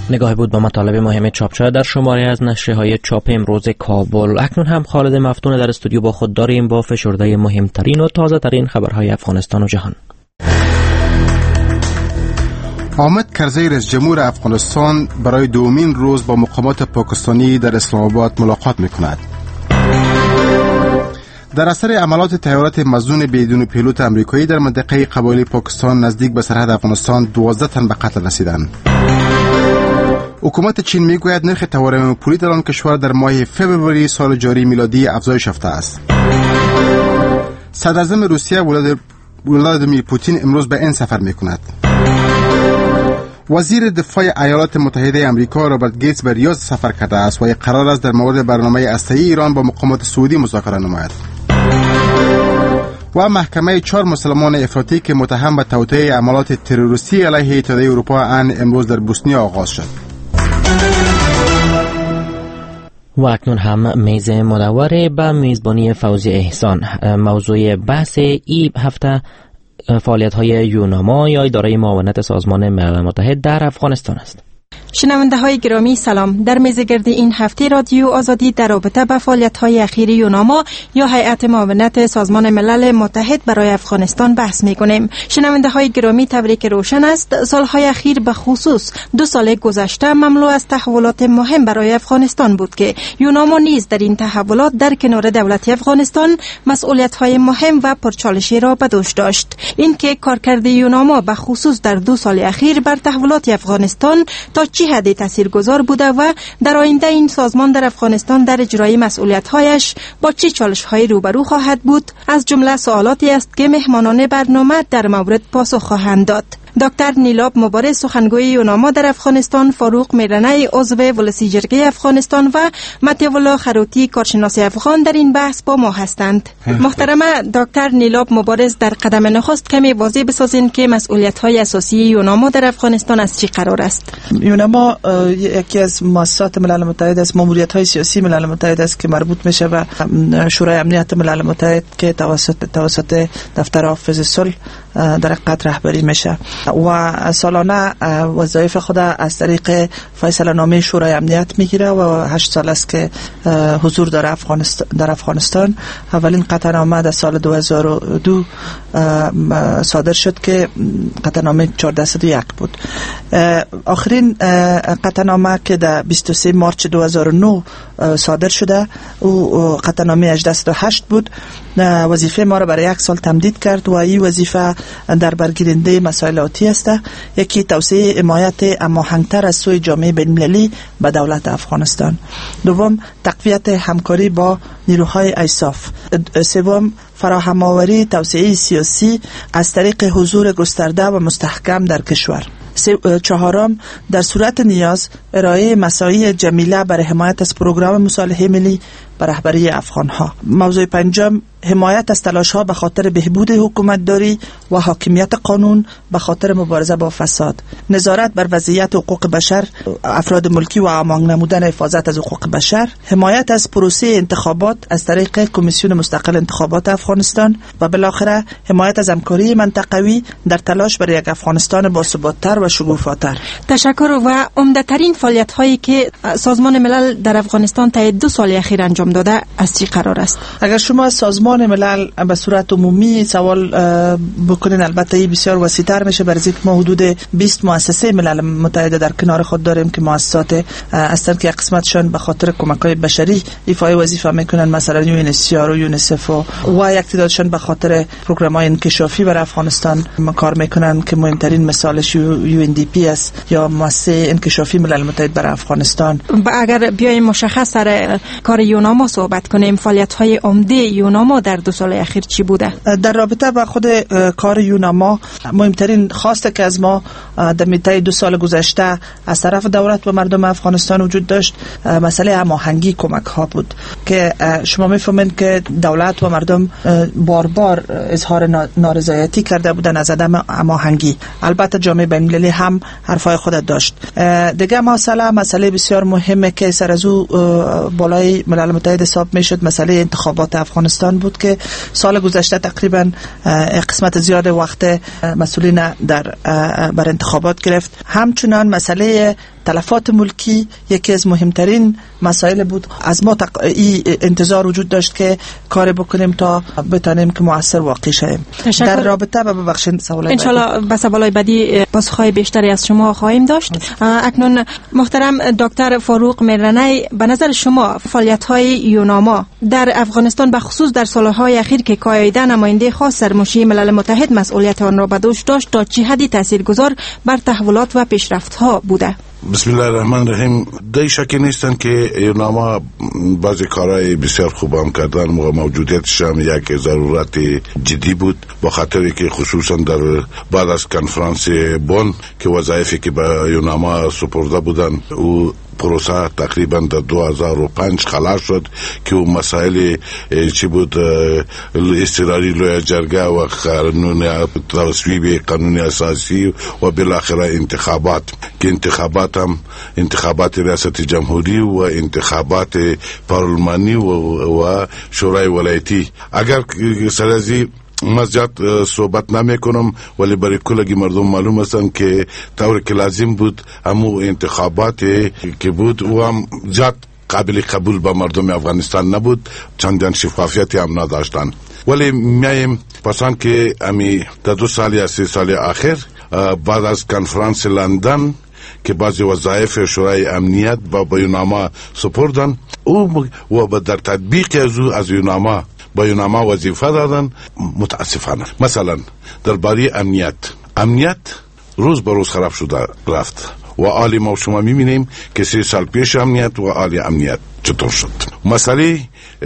نگاهی بود با مطالب مهم چاپ شده در شماره از نشریه‌های چاپ امروز کابل. اکنون هم خالد مفتون در استودیو با خود داریم با فشرده مهمترین و تازه ترین خبرهای افغانستان و جهان. حامد کرزی رئیس جمهور افغانستان برای دومین روز با مقامات پاکستانی در اسلام آباد ملاقات می‌کند. در اثر عملیات طیارات مزدون بدون پیلوت آمریکایی در منطقه قبایلی پاکستان نزدیک به سرحد افغانستان دوازده تن به قتل رسیدند. حکومت چین میگوید نرخ تورم پولی در آن کشور در ماه فوریه سال جاری میلادی افزایش یافته است. صدر اعظم روسیه ولادیمیر پوتین امروز به این سفر میکند. وزیر دفاع ایالات متحده آمریکا رابرت گیتس به ریاض سفر کرده است و قرار است در مورد برنامه هسته‌ای ایران با مقامات سعودی مذاکره نماید. و محکمه چهار مسلمان افراطی که متهم به توطئه عملیات تروریستی علیه اتحادیه اروپا ان امروز در بوسنیا آغاز شد. و اکنون هم میز مدور به میزبانی فوزی احسان. موضوع بحث ای هفته فعالیت‌های یوناما یا اداره معاونت سازمان ملل متحد در افغانستان است. شنونده های گرامی سلام. در میزگرد این هفته رادیو آزادی در رابطه با فعالیت‌های اخیر یوناما یا هیئت معاونت سازمان ملل متحد برای افغانستان بحث می‌کنیم. شنونده های گرامی تبریک روشن است. سال‌های اخیر به خصوص دو سال گذشته مملو از تحولات مهم برای افغانستان بود که یوناما نیز در این تحولات در کنار دولت افغانستان مسئولیت‌های مهم و پرچالشی را به دوش داشت. این که کارکرد یوناما به خصوص در دو سال اخیر بر تحولات افغانستان تا چه حد تاثیرگذار بوده و در آینده این سازمان در افغانستان در اجرای مسئولیت‌هایش با چه چالش‌هایی روبرو خواهد بود از جمله سوالاتی است که مهمانان برنامه در مورد پاسخ خواهند داد. دکتر نیلاب مبارز سخنگوی یوناما در افغانستان، فاروق میرنی عضو ولسی جرگه افغانستان و متیولا خروتی کارشناس افغان در این بحث با ما هستند. محترمه دکتر نیلاب مبارز، در قدم نخست کمی واضح بسازین که مسئولیت‌های اساسی یوناما در افغانستان از چی قرار است؟ یوناما یکی از مؤسسات ملل متحد است، ماموریت‌های سیاسی ملل متحد است که مربوط میشه به شورای امنیت ملل متحد که توسط توسط دفتر حافظ صلح در حقیقت رهبری میشه و سالانه وظایف خود از طریق فیصله نامه شورای امنیت میگیره و هشت سال است که حضور داره افغانستان در افغانستان. اولین قطعنامه در سال دو هزار و دو صادر شد که قطعنامه چهارصد و سی و یک بود. آخرین قطعنامه که در بیست و سوم مارس دو هزار و نه صادر شده او قطعنامه هجده صد و هشت بود. وظیفه ما را برای یک سال تمدید کرد و این وظیفه در برگیرنده مسائل آتی است. یکی توسعه حمایت هماهنگتر از سوی جامعه بین‌المللی به دولت افغانستان. دوم تقویت همکاری با نیروهای ایساف. سوم فراهم آوری توسعه سیاسی از طریق حضور گسترده و مستحکم در کشور. چهارم در صورت نیاز ارائه مساعی جمیله برای حمایت از پروگرام مصالحه ملی بر رهبری افغان‌ها. موضوع پنجم حمایت از تلاش‌ها به خاطر بهبود حکومتداری و حاکمیت قانون به خاطر مبارزه با فساد. نظارت بر وضعیت حقوق بشر افراد ملکی و آماج نمودن حفاظت از حقوق بشر. حمایت از پروسه انتخابات از طریق کمیسیون مستقل انتخابات افغانستان و بالاخره حمایت از همکاری منطقوی در تلاش برای یک افغانستان باثبات‌تر و شکوفاتر. تشکر. و عمده‌ترین فعالیت‌هایی که سازمان ملل در افغانستان طی دو سال اخیر انجام داده از چی قرار است؟ اگر شما از سازمان ملل به صورت عمومی سوال بکنین، البته این بسیار وسیع‌تر میشه، برای اینکه ما حدود بیست مؤسسه ملل متحد در کنار خود داریم که مؤسسات هستند که یک قسمتشون به خاطر کمک‌های بشری ایفای وظیفه میکنن، مثلا یو ان اچ سی آر و یونیسف و, و یک تعدادشون به خاطر پروگرام‌های انکشافی برای افغانستان کار میکنن که مهمترین مثالش یو ان دی پی است یا مؤسسه انکشافی ملل متحد برای افغانستان. اگر بیایم مشخص سر کار یوناما صحبت کنیم، فعالیت‌های عمده یوناما در دو سال اخیر چی بوده؟ در رابطه با خود کار یوناما مهمترین خواسته که از ما در میته دو سال گذشته از طرف دولت و مردم افغانستان وجود داشت مسئله هماهنگی کمک ها بود که شما میفهمید که دولت و مردم بار بار اظهار نارضایتی کرده بودن از عدم هماهنگی. البته جامعه بین‌المللی هم حرفای خود داشت. دیگه مسئله مسئله بسیار مهمه که سر از او بالای ملل متحد حساب میشد مسئله انتخابات افغانستان بود که سال گذشته تقریبا قسمت زیاد وقت مسئولین در بر انتخابات گرفت. همچنان مسئله تلفات ملکی یکی از مهمترین مسائل بود. از ما تق... ای انتظار وجود داشت که کار بکنیم تا بتانیم که مؤثر واقع شویم. در رابطه با ببخشید سوالای ان شاء الله به سوالای بعدی پاسخهای بیشتری از شما خواهیم داشت. اکنون محترم دکتر فاروق میرنی، به نظر شما فعالیت‌های یوناما در افغانستان به خصوص در سالهای اخیر که قاعده نماینده خاص سرمشی ملل متحد مسئولیت آن را به دوش داشت تا چه حدی تاثیرگذار بر تحولات و پیشرفت‌ها بوده؟ بسم الله الرحمن الرحیم. دی شکی نیستن که یوناما بعضی کارهای بسیار خوب هم کردن و موجودیتش هم یک ضرورت جدی بود، با خاطری که خصوصا در بعد از کنفرانس بن که وظایفی که به یوناما سپرده بودن او پروسه تقریبا در دو هزار و پنج خلاص شد که اون مسائل چی بود، استقراری لوی جرگه و قانون تصویب قانون اساسی و بالاخره انتخابات که انتخابات هم انتخابات ریاست جمهوری و انتخابات پارلمانی و, و شورای ولایتی. اگر سرازی من زیاد صحبت نمی کنم ولی برای کلگی مردم معلوم هستن که طور که لازم بود همو انتخابات که بود و هم زیاد قابل قبول به مردم افغانستان نبود، چندان شفافیتی هم نداشتن. ولی میایم پسان که امی در دو سال یا سه سال آخر بعد از کنفرانس لندن که بعضی وظایف شورای امنیت با یوناما سپردن او و در تطبیق از او از یوناما با یوناما وظیفه دادن، متاسفانه مثلا در باری امنیت امنیت روز به روز خراب شده رفت و عالی ما شما میبینیم که سه سال پیش امنیت و عالی امنیت چطور شد. مسئله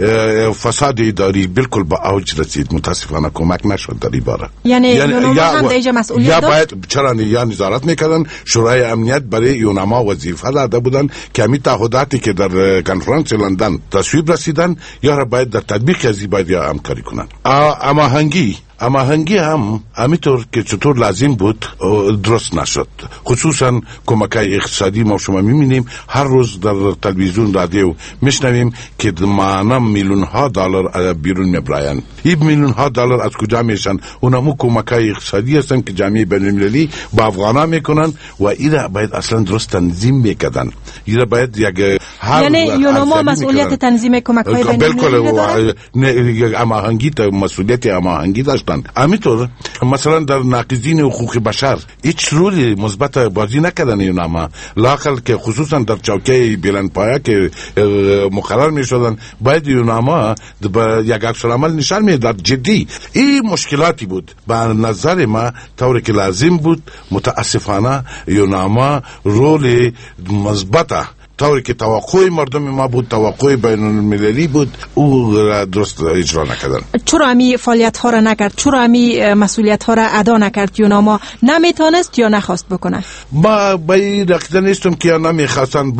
فساد اداری بالکل با اوج رسید، متاسفانه کمک نشد در این باره. یعنی یوناما هم دیگه مسئولیت یا باید چرا یا نظارت میکردن، شورای امنیت برای یوناما وظیفه داده بودن که همین تعهداتی که در کنفرانس لندن تصویب رسیدن یا باید در تطبیق ازی باید یا همکاری کنن. اما هنگی اما هنگی هم همینطور که چطور لازم بود درست نشد. خصوصا کمکای اقتصادی ما شما میبینیم هر روز در تلویزیون رادیو میشنویم که معنا میلیون ها دلار بیرون میبرن. این میلیون ها دلار از کجا میشن؟ اونمو کمکای اقتصادی هستن که جامعه بین‌المللی با افغانا میکنن و اینا باید اصلا درست تنظیم میکردن. اینا باید یک یعنی یوناما مسئولیت تنظیم کمک‌های بین‌المللی داره. اما هنگی تا مسئولیت اما هنگی داشت. همینطور مثلا در ناقضین حقوق بشر هیچ رولی مثبت بازی نکردن یوناما، لااقل که خصوصا در چوکه بلندپایه که مقرر می شدن باید یوناما یک عکس‌العمل نشان میداد جدی. این مشکلاتی بود به نظر ما طوری که لازم بود. متاسفانه یوناما رول مثبت طوری که توقع مردم ما بود، توقع بین المللی بود، او درست اجرا نکردن. چرا امی فعالیت ها را نکرد؟ چرا امی مسئولیت ها را ادا نکرد؟ یوناما نمیتونست یا نخواست بکنه؟ ما بایی رقیده نیستم که نمیخواستن،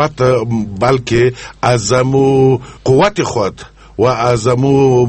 بلکه از امو قوت خود و از امو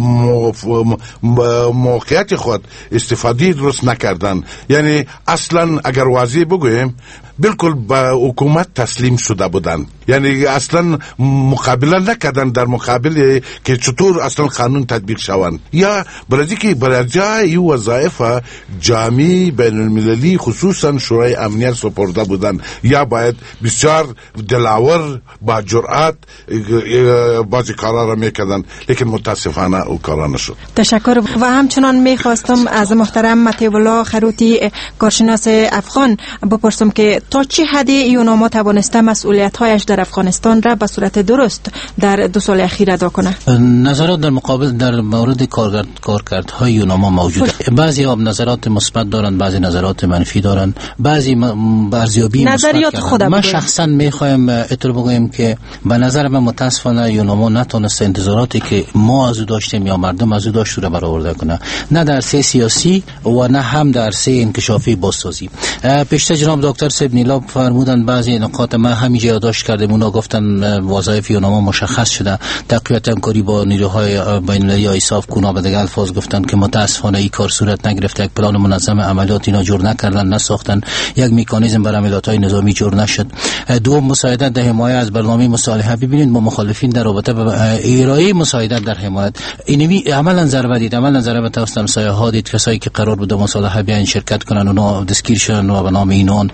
موقعیت خود استفاده درست نکردن. یعنی اصلا اگر واضح بگویم بالکل با حکومت تسلیم شده بودن، یعنی اصلا مقابله نکردن در مقابل که چطور اصلا قانون تطبیق شوند، یا برای که برای جای وظایف جامعه بین المللی خصوصا شورای امنیت سپرده بودن، یا باید بسیار دلاور با جرأت بعضی کارا را میکردن، لیکن متاسفانه او کارا نشد. تشکر. و همچنان میخواستم از محترم مطیع الله خروتی کارشناس افغان بپرسم که تا چه حدی یوناما توانسته مسئولیت‌هایش در افغانستان را به صورت درست در دو سال اخیر ادا کنه؟ نظرات در مقابل در مورد کارکرد کارکردهای یوناما موجوده. بعضی ها نظرات مثبت دارند، بعضی نظرات منفی دارند، بعضی ارزیابی نظریات خود. من شخصا میخوایم اطلاع بگویم که به نظر من متاسفانه یوناما نتونسته انتظاراتی که ما از او داشتیم یا مردم از او داشت رو برآورده کنه، نه در سه سیاسی و نه هم در سه انکشافی بازسازی. پیشتر جناب دکتر سیب نیلاب فرمودن بعضی نکات ما همینجا یادداشت کردیم، اونا گفتن وظایف یوناما مشخص شده، تقویت همکاری با نیروهای بین‌المللی ایساف کونا به دیگر الفاظ گفتن که متاسفانه این کار صورت نگرفت، یک پلان منظم عملیات اینا جور نکردن، نساختن، یک مکانیزم برای عملیات‌های نظامی جور نشد. دوم مساعدت در حمایت از برنامه مصالحه. ببینید ما مخالفین در رابطه با ارائه مساعدت در حمایت اینمی عملا ضربه دید، عملا ضربه توسط همسایه‌ها دید، کسایی که قرار بود مصالحه بیان شرکت کنن اونا دستگیر شدن و به نام اینان.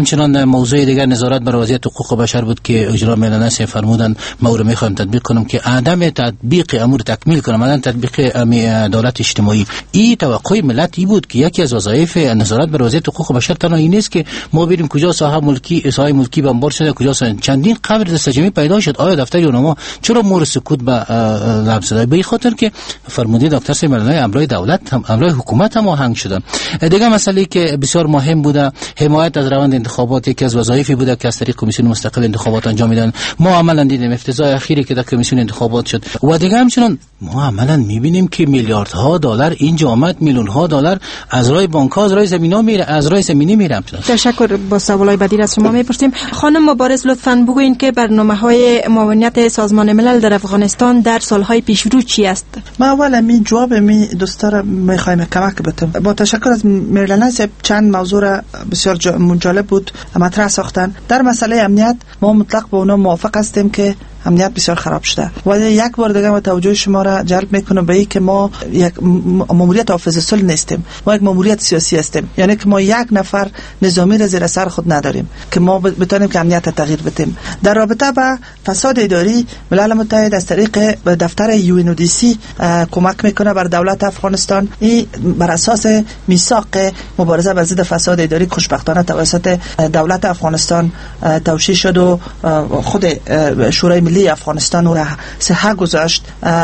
همچنان موضوع دیگر نظارت بر وضعیت حقوق بشر بود که اجرا میلانه فرمودن ما رو میخوایم تطبیق کنم که عدم تطبیق امور تکمیل کنم عدم تطبیق دولت اجتماعی. این توقع ملت ای بود که یکی از وظایف نظارت بر وضعیت حقوق بشر تنها این نیست که ما بریم کجا ساحه ملکی ساحه ملکی بمبار شده کجا چندین قبر دستجمعی پیدا شد. آیا دفتر یوناما چرا مور سکوت به لبس داد؟ به خاطر که فرموده دکتر سیمرانای امرای دولت هم امرای حکومت هم آهنگ شدن. دیگه مسئله که بسیار مهم بوده حمایت از روند انتخابات یکی از وظایفی بوده که از طریق کمیسیون مستقل انتخابات انجام میدن. ما عملا دیدیم افتضاح اخیری که در کمیسیون انتخابات شد و دیگه همچنان ما عملا میبینیم که میلیاردها دلار اینجا آمد، میلیون ها دلار از رای بانک ها از رای زمینا میره از رای زمینی میره. تشکر. با سوالای بعدی از شما میپرسیم. خانم مبارز لطفاً بگوین که برنامه‌های معاونت سازمان ملل در افغانستان در سالهای پیش رو چی است؟ ما اولا می جواب می دوستان میخوایم کمک بتم. با تشکر از میرلنه چند موضوع را بسیار جالب بود مطرح ساختن. در مسئله امنیت ما مطلق با اونا موافق هستیم که امنیت بسیار خراب شده و یک بار دیگه ما توجه شما را جلب میکنم به این که ما یک ماموریت حافظ صلح نیستیم، ما یک ماموریت سیاسی هستیم. یعنی که ما یک نفر نظامی را زیر سر خود نداریم که ما بتونیم که امنیت تغییر بدیم. در رابطه با فساد اداری ملل متحد از طریق دفتر یو ان او دی سی کمک میکنه بر دولت افغانستان. این بر اساس میثاق مبارزه با ضد فساد اداری خوشبختانه توسط دولت افغانستان توشیح شد و خود شورای ملی افغانستان را صحه گذاشت.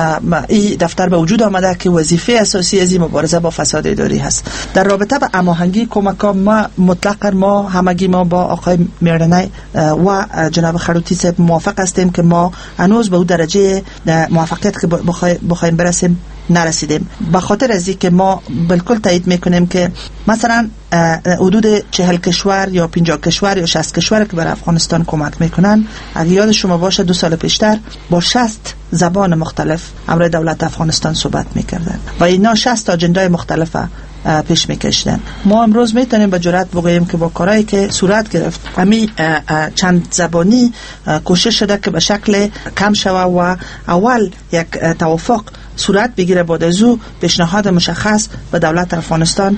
این دفتر به وجود آمده که وظیفه اساسی از این مبارزه با فساد اداری هست. در رابطه با هماهنگی کمک ما مطلقاً ما همگی ما با آقای میرنای و جناب خروتی صاحب موافق هستیم که ما هنوز به اون درجه موفقیت که بخوایم برسیم نرسیدیم. به خاطر از اینکه ما بالکل تایید میکنیم که مثلا حدود چهل کشور یا پنجاه کشور یا شصت کشور که بر افغانستان کمک میکنن، اگه یاد شما باشه دو سال پیشتر با شصت زبان مختلف امر دولت افغانستان صحبت میکردن و اینا شصت اجندای مختلف پیش میکشیدن. ما امروز میتونیم به جرات بگوییم که با کارهایی که صورت گرفت همین چند زبانی کوشش شده که به شکل کم شوه و اول یک توافق صورت بگیره، بعد از او پیشنهاد مشخص به دولت افغانستان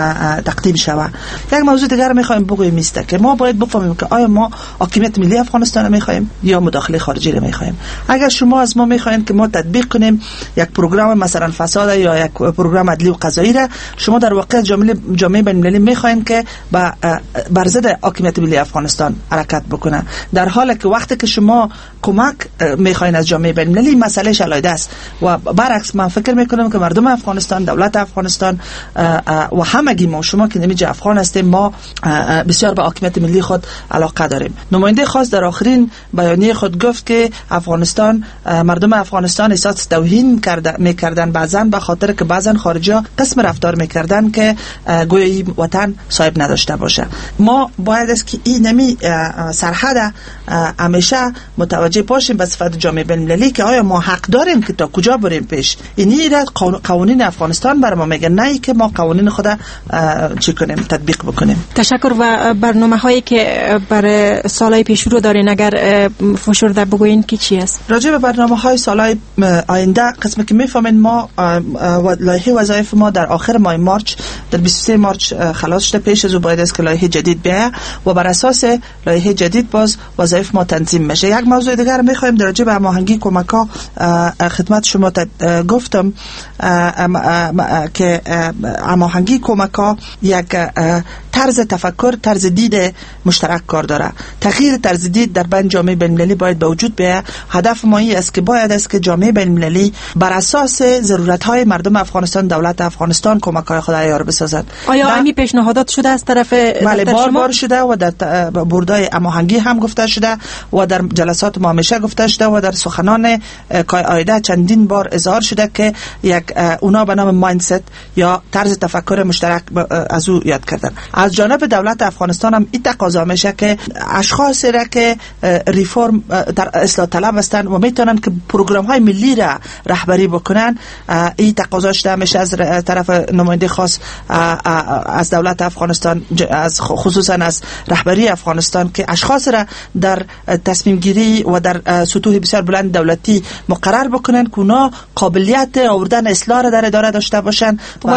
تقدیم شود. یک موضوع دیگر میخوایم بگوییم است که ما باید بفهمیم که آیا ما حاکمیت ملی افغانستان رو میخوایم یا مداخله خارجی رو میخوایم. اگر شما از ما میخواین که ما تطبیق کنیم یک پروگرام مثلا فساد یا یک پروگرام عدلی و قضایی را، شما در واقع جامعه جامعه بین المللی میخواین که با بر ضد حاکمیت ملی افغانستان حرکت بکنه، در حالی که وقتی که شما کمک میخواین از جامعه بین المللی مسئله شلایده است و برعکس من فکر میکنم که مردم افغانستان، دولت افغانستان و همگی ما شما که نمیجه افغان هستیم ما بسیار به حاکمیت ملی خود علاقه داریم. نماینده خاص در آخرین بیانیه خود گفت که افغانستان مردم افغانستان احساس توهین کرده میکردن بعضن به خاطر که بعضن خارجی‌ها قسم رفتار میکردن که گویا این وطن صاحب نداشته باشه. ما باید است که این نمی سرحد همیشه متوجه باشیم به صفت جامعه بین المللی که آیا ما حق داریم که تا کجا بریم پیش. اینی را قوانین افغانستان بر ما میگه، نه که ما قوانین خود چی کنیم تطبیق بکنیم. تشکر. و برنامه هایی که برای سالهای پیش رو دارین اگر فشرده بگوین که چی است؟ راجع به برنامه های سالهای آینده قسمی که میفهمین ما لایحه وظایف ما در آخر ماه مارچ در بیست و سوم مارچ خلاص شده. پیش از او باید است که لایحه جدید بیاید و بر اساس لایحه جدید باز وظایف ما تنظیم میشه. یک موضوع دیگر میخوایم در راجع به هماهنگی کمک ها خدمت شما گفتم که هماهنگی کمک ها یک طرز تفکر، طرز دید مشترک کار داره. تغییر طرز دید در بین جامعه بین المللی باید به وجود بیاید. هدف ما این است که باید است که جامعه بین المللی بر اساس ضرورت های مردم افغانستان، دولت افغانستان کمک های خود عیار بسازد. آیا همین پیشنهادات شده از طرف بله بار بار شده و در بردای هماهنگی هم گفته شده و در جلسات ما همیشه گفته شده و در سخنان قاعده چندین بار اظهار شده که یک اونا به نام مایندست یا طرز تفکر مشترک از او یاد کردن. از جانب دولت افغانستان هم این تقاضا میشه که اشخاصی را که ریفرم در اصلاح طلب هستند و میتونن که پروگرام های ملی را رهبری بکنن، این تقاضا شده میشه از طرف نماینده خاص از دولت افغانستان، از خصوصا از رهبری افغانستان که اشخاص را در تصمیم گیری و در سطوح بسیار بلند دولتی مقرر بکنن که اونا قابلیت آوردن اصلاح را در اداره داشته باشن و, و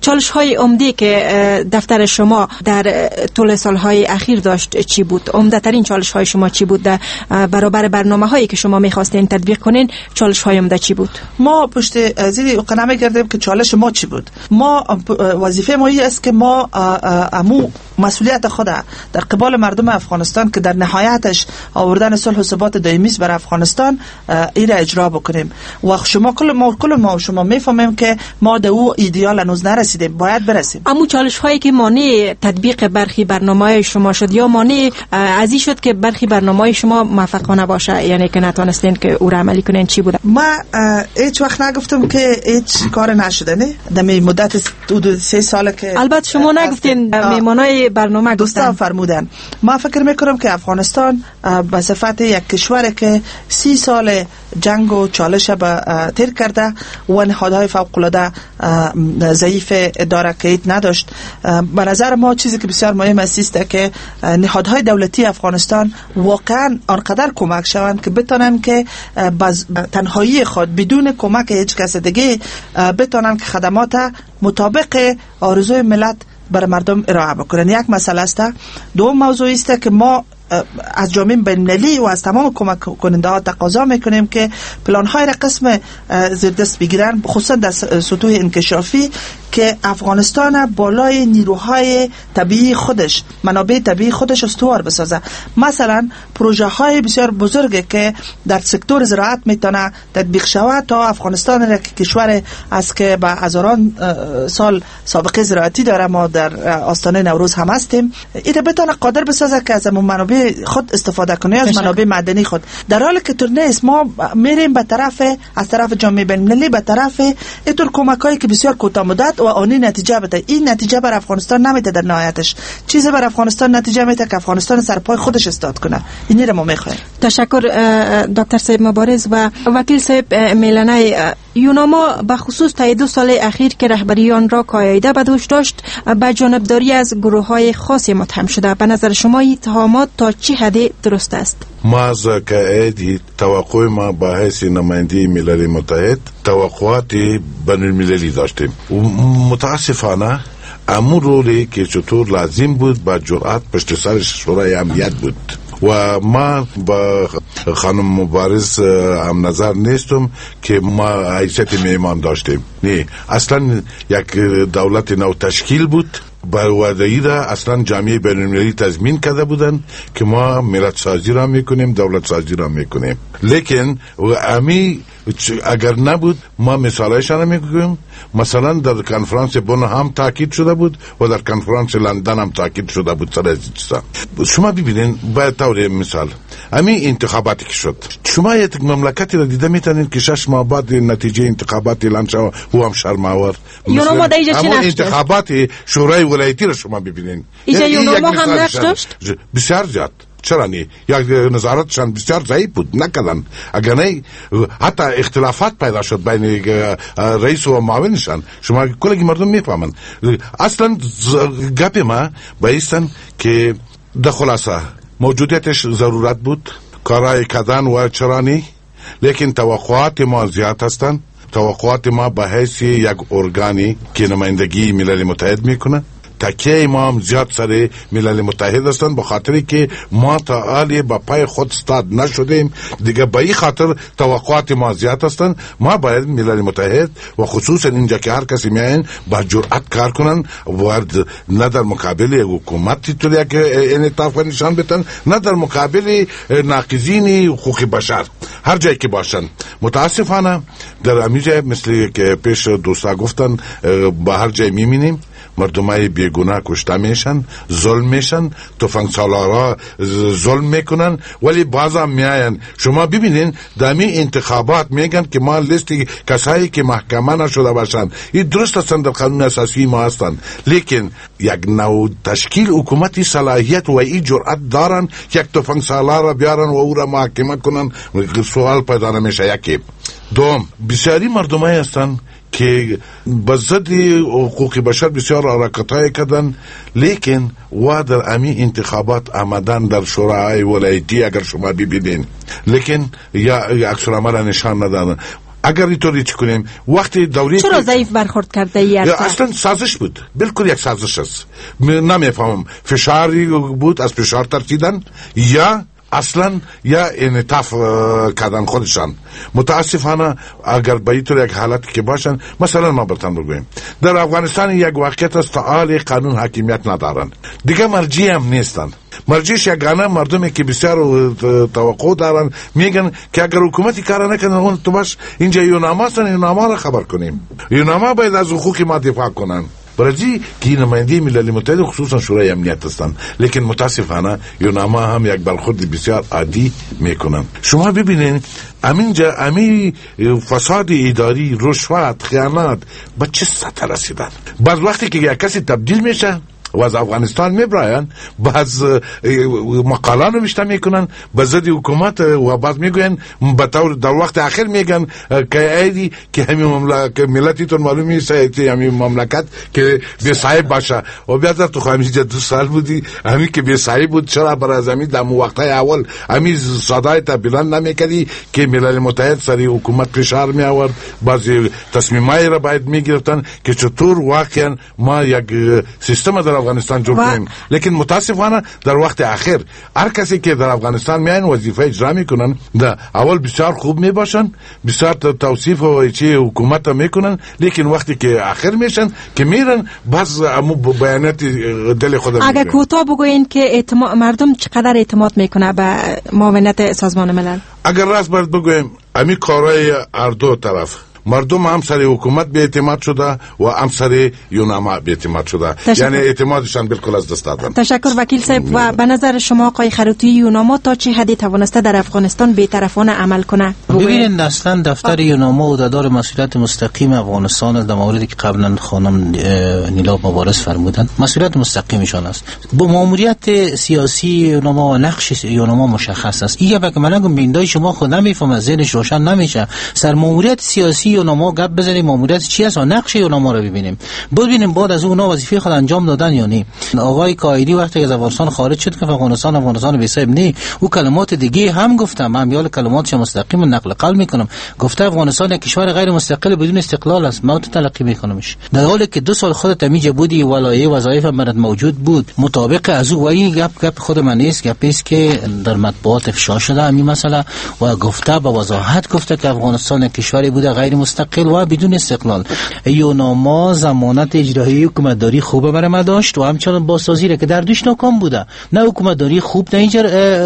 چالش های عمده که دفتر شما در طول سالهای اخیر داشت چی بود؟ عمده ترین چالش های شما چی بود؟ در برابر برنامه هایی که شما میخواستین تطبیق کنین چالش های عمده چی بود؟ ما پشت زیر قنمه کردیم که چالش ما چی بود. ما وظیفه ما این است که ما امو مسئولیت خود در قبال مردم افغانستان که در نهایتش آوردن صلح و ثبات دائمی است بر افغانستان این را اجرا بکنیم. و شما کل ما کل ما شما میفهمیم که ما در او ایدئال هنوز نرسیدیم، باید برسیم. اما چالش هایی که مانع تطبیق برخی برنامه‌های شما شد یا مانع ازی شد که برخی برنامه‌های شما موفقانه باشه، یعنی که نتونستین که او را عملی کنین، چی بود؟ ما هیچ وقت نگفتم که هیچ کار نشده. نه در مدت دو سه ساله که البته شما نگفتین، میمانای برنامه دوستان فرمودن. ما فکر میکنم که افغانستان به صفت یک کشوری که سی سال جنگ و چالش به تیر کرده و نهادهای فوق‌العاده ضعیف اداره که نداشت، به نظر ما چیزی که بسیار مهم است که نهادهای دولتی افغانستان واقعا آنقدر کمک شوند که بتونن که تنهایی خود بدون کمک هیچ کس دیگه بتونن که خدمات مطابق آرزوی ملت برای مردم ارائه بکنن. یک مسئله است. دوم موضوع است که ما از جامعه بین‌المللی و از تمام کمک کننده ها تقاضا میکنیم که پلان های را قسم زیردست بگیرن، خصوصا در سطوح انکشافی، که افغانستان بالای نیروهای طبیعی خودش، منابع طبیعی خودش استوار بسازه. مثلا پروژه های بسیار بزرگی که در سکتور زراعت میتونه تطبیق شود تا افغانستان را که کشور است که با هزاران سال سابقه زراعتی داره، ما در آستانه نوروز هم هستیم، این بتونه قادر بسازه که از منابع خود استفاده کنه، از منابع معدنی خود. در حالی که طور نیست، ما میریم به طرف از طرف جامعه بین‌المللی به طرف اینطور کمکایی که بسیار کوتاه مدت و آنی نتیجه بده. این نتیجه بر افغانستان نمیده، در نهایتش چیزی بر افغانستان نتیجه میده که افغانستان سرپای خودش استاد کنه. اینی رو ما میخوایم. تشکر دکتر صاحب مبارز و وکیل صاحب میلانی. یوناما به خصوص تا دو سال اخیر که رهبری آن را کاییده به دوش داشت، به جانبداری از گروه های خاصی متهم شده. به نظر شما این اتهامات تا چه حدی درست است؟ ما از قاعده توقع ما با حیث نماینده ملل متحد توقعات بین المللی داشتیم. متاسفانه امور رولی که چطور لازم بود با جرأت پشت سر شورای امنیت بود و ما با خانم مبارز هم نظر نیستم که ما حیثیت میهمان داشتیم. نه، اصلا یک دولت نو تشکیل بود. با وعده را اصلا جامعه بین‌المللی تضمین کرده بودن که ما ملت سازی را میکنیم، دولت سازی را میکنیم. لیکن امی اگر نبود ما مثالایش را میگویم. مثلا در کنفرانس بن هم تاکید شده بود و در کنفرانس لندن هم تاکید شده بود سر از چیزا. شما ببینین باید طور مثال امی انتخاباتی که شد، شما یک مملکتی را دیده میتونین که شش ماه بعد نتیجه انتخابات اعلان شد و هم شرم‌آور. یوناما دیگه چی نقش انتخابات شورای ولایتی را شما ببینین. اینجا یوناما هم نقش داشت بسیار زیاد. چرا نی؟ یک نظارتشان بسیار ضعیف بود، نکردن. اگر نه حتی اختلافات پیدا شد بین رئیس و معاونشان. شما کلگی مردم میفهمن. اصلا گپ ما بایستن که در خلاصه موجودیتش ضرورت بود، کارای کردن و چرا نی؟ لیکن توقعات ما زیاد هستن. توقعات ما به حیث یک ارگانی که نمایندگی ملل متحد میکنه، تکیه ما هم زیاد سر ملل متحد هستند، به خاطری که ما تا حالی با پای خود استاد نشدیم دیگه. به این خاطر توقعات ما زیاد هستند. ما باید ملل متحد و خصوصا اینجا که هر کسی میاین با جرأت کار کنن و نه در مقابل حکومتی طوری که انعطاف نشان بدن، نه در مقابل ناقضین حقوق بشر هر جایی که باشن. متاسفانه در امیجه مثل که پیش دوستا گفتن با هر جای میبینیم مردمای بیگناه کشته میشن، ظلم میشن، تفنگ سالارا ظلم میکنن، ولی بازم میاین. شما ببینین دمی انتخابات میگن که ما لیستی کسایی که محکمه نشده باشن این درست هستن، در قانون اساسی ما هستن، لیکن یک نوع تشکیل حکومتی صلاحیت و این جرأت دارن یک تفنگ سالارا بیارن و او را محکمه کنن. سوال پیدا نمیشه. یکی دوم، بسیاری مردمای هستن که بزد حقوق بشر بسیار حرکت‌های کردن، لیکن و در امی انتخابات آمدن در شورای ولایتی اگر شما ببینین، لیکن یا عکس العمل نشان ندادن. اگر اینطوری چی کنیم وقتی دوری چرا ضعیف برخورد کرده ای اصلا سازش بود، بالکل یک سازش است. نمیفهمم فشاری بود از فشار ترسیدن یا اصلا یا انعطاف کردن خودشان. متاسفانه اگر به این طور یک حالتی که باشن، مثلا ما برتن بگویم در افغانستان یک واقعیت است، تعالی قانون حاکمیت ندارن، دیگه مرجع هم نیستن. مرجعش یگانه مردمی که بسیار توقع دارن، میگن که اگر حکومتی کار نکنه اون تو باش اینجا یوناما هستن، یوناما را خبر کنیم، یوناما باید از حقوق ما دفاع کنن. برای که نماینده ملل متحد خصوصا شورای امنیت هستند، لیکن متاسفانه یوناما هم یک برخورد بسیار عادی میکنن. شما ببینید امینجا امی فساد اداری، رشوت، خیانت به چه سطح رسیدن. بعض وقتی که یک کسی تبدیل میشه و از افغانستان میبراین، بعض مقاله نوشته میکنن به ضد حکومت و بعض میگوین به طور در وقت آخر میگن که ایدی که همین مملکت ملتی تون معلومی سایتی همین مملکت که بی صاحب باشه و بیادر تو همیشه دو سال بودی همین که بی صاحب بود، چرا برای زمین در وقتای اول همین صدای تا بلند نمیکردی که ملل متحد سری حکومت فشار می آورد، بعضی تصمیمایی را باید میگرفتن که چطور واقعا ما یک سیستم در افغانستان جور کنیم. لیکن متاسفانه در وقت آخر هر کسی که در افغانستان میان وظیفه اجرا میکنن، در اول بسیار خوب میباشن، بسیار توصیف و چی حکومت میکنن، لیکن وقتی که آخر میشن که میرن باز امو بیانات دل خودم. اگر کوتاه بگوین که اعتماد مردم چقدر اعتماد میکنه به معاونت سازمان ملل؟ اگر راست باید بگویم امی کارهای هر دو طرف، مردم هم سر حکومت به اعتماد شده و هم سر یوناما به اعتماد شده، یعنی اعتمادشان بالکل از دست دادن. تشکر وکیل صاحب. و به نظر شما آقای خروتی یوناما تا چه حدی توانسته در افغانستان بی‌طرفانه عمل کنه؟ ببینید اصلا دفتر یوناما و دادار مسئولیت مستقیم افغانستان است، در موردی که قبلا خانم نیلا مبارز فرمودند مسئولیت مستقیمشان است. با ماموریت سیاسی یوناما و نقش یوناما مشخص است. این که من نگم بیندای شما خود نمیفهمه، ذهنش روشن نمیشه. سر ماموریت سیاسی یوناما گپ بزنیم ماموریت چی است و نقش یوناما رو ببینیم، ببینیم بعد از اون وظیفه خود انجام دادن یا نه. آقای کایدی وقتی از افغانستان خارج شد که افغانستان افغانستان بی صاحب نه، او کلمات دیگه هم گفتم، من بیال کلماتش مستقیم نقل قول میکنم، گفته افغانستان یک کشور غیر مستقل بدون استقلال است، ما تلقی میکنمش، در حالی که دو سال خودت میجه بودی ولایه وظایف مرد موجود بود مطابق از او. و این گپ گپ خود من نیست، گپی است که در مطبوعات افشا شده همین مسئله و گفته به وضاحت گفته که افغانستان یک کشوری بوده غیر مستقل و بدون استقلال. یوناما ضمانت اجرایی حکومتداری خوبه برای ما داشت و همچنان بازسازی را که در دوش ناکام بوده، نه حکومتداری خوب در اینجا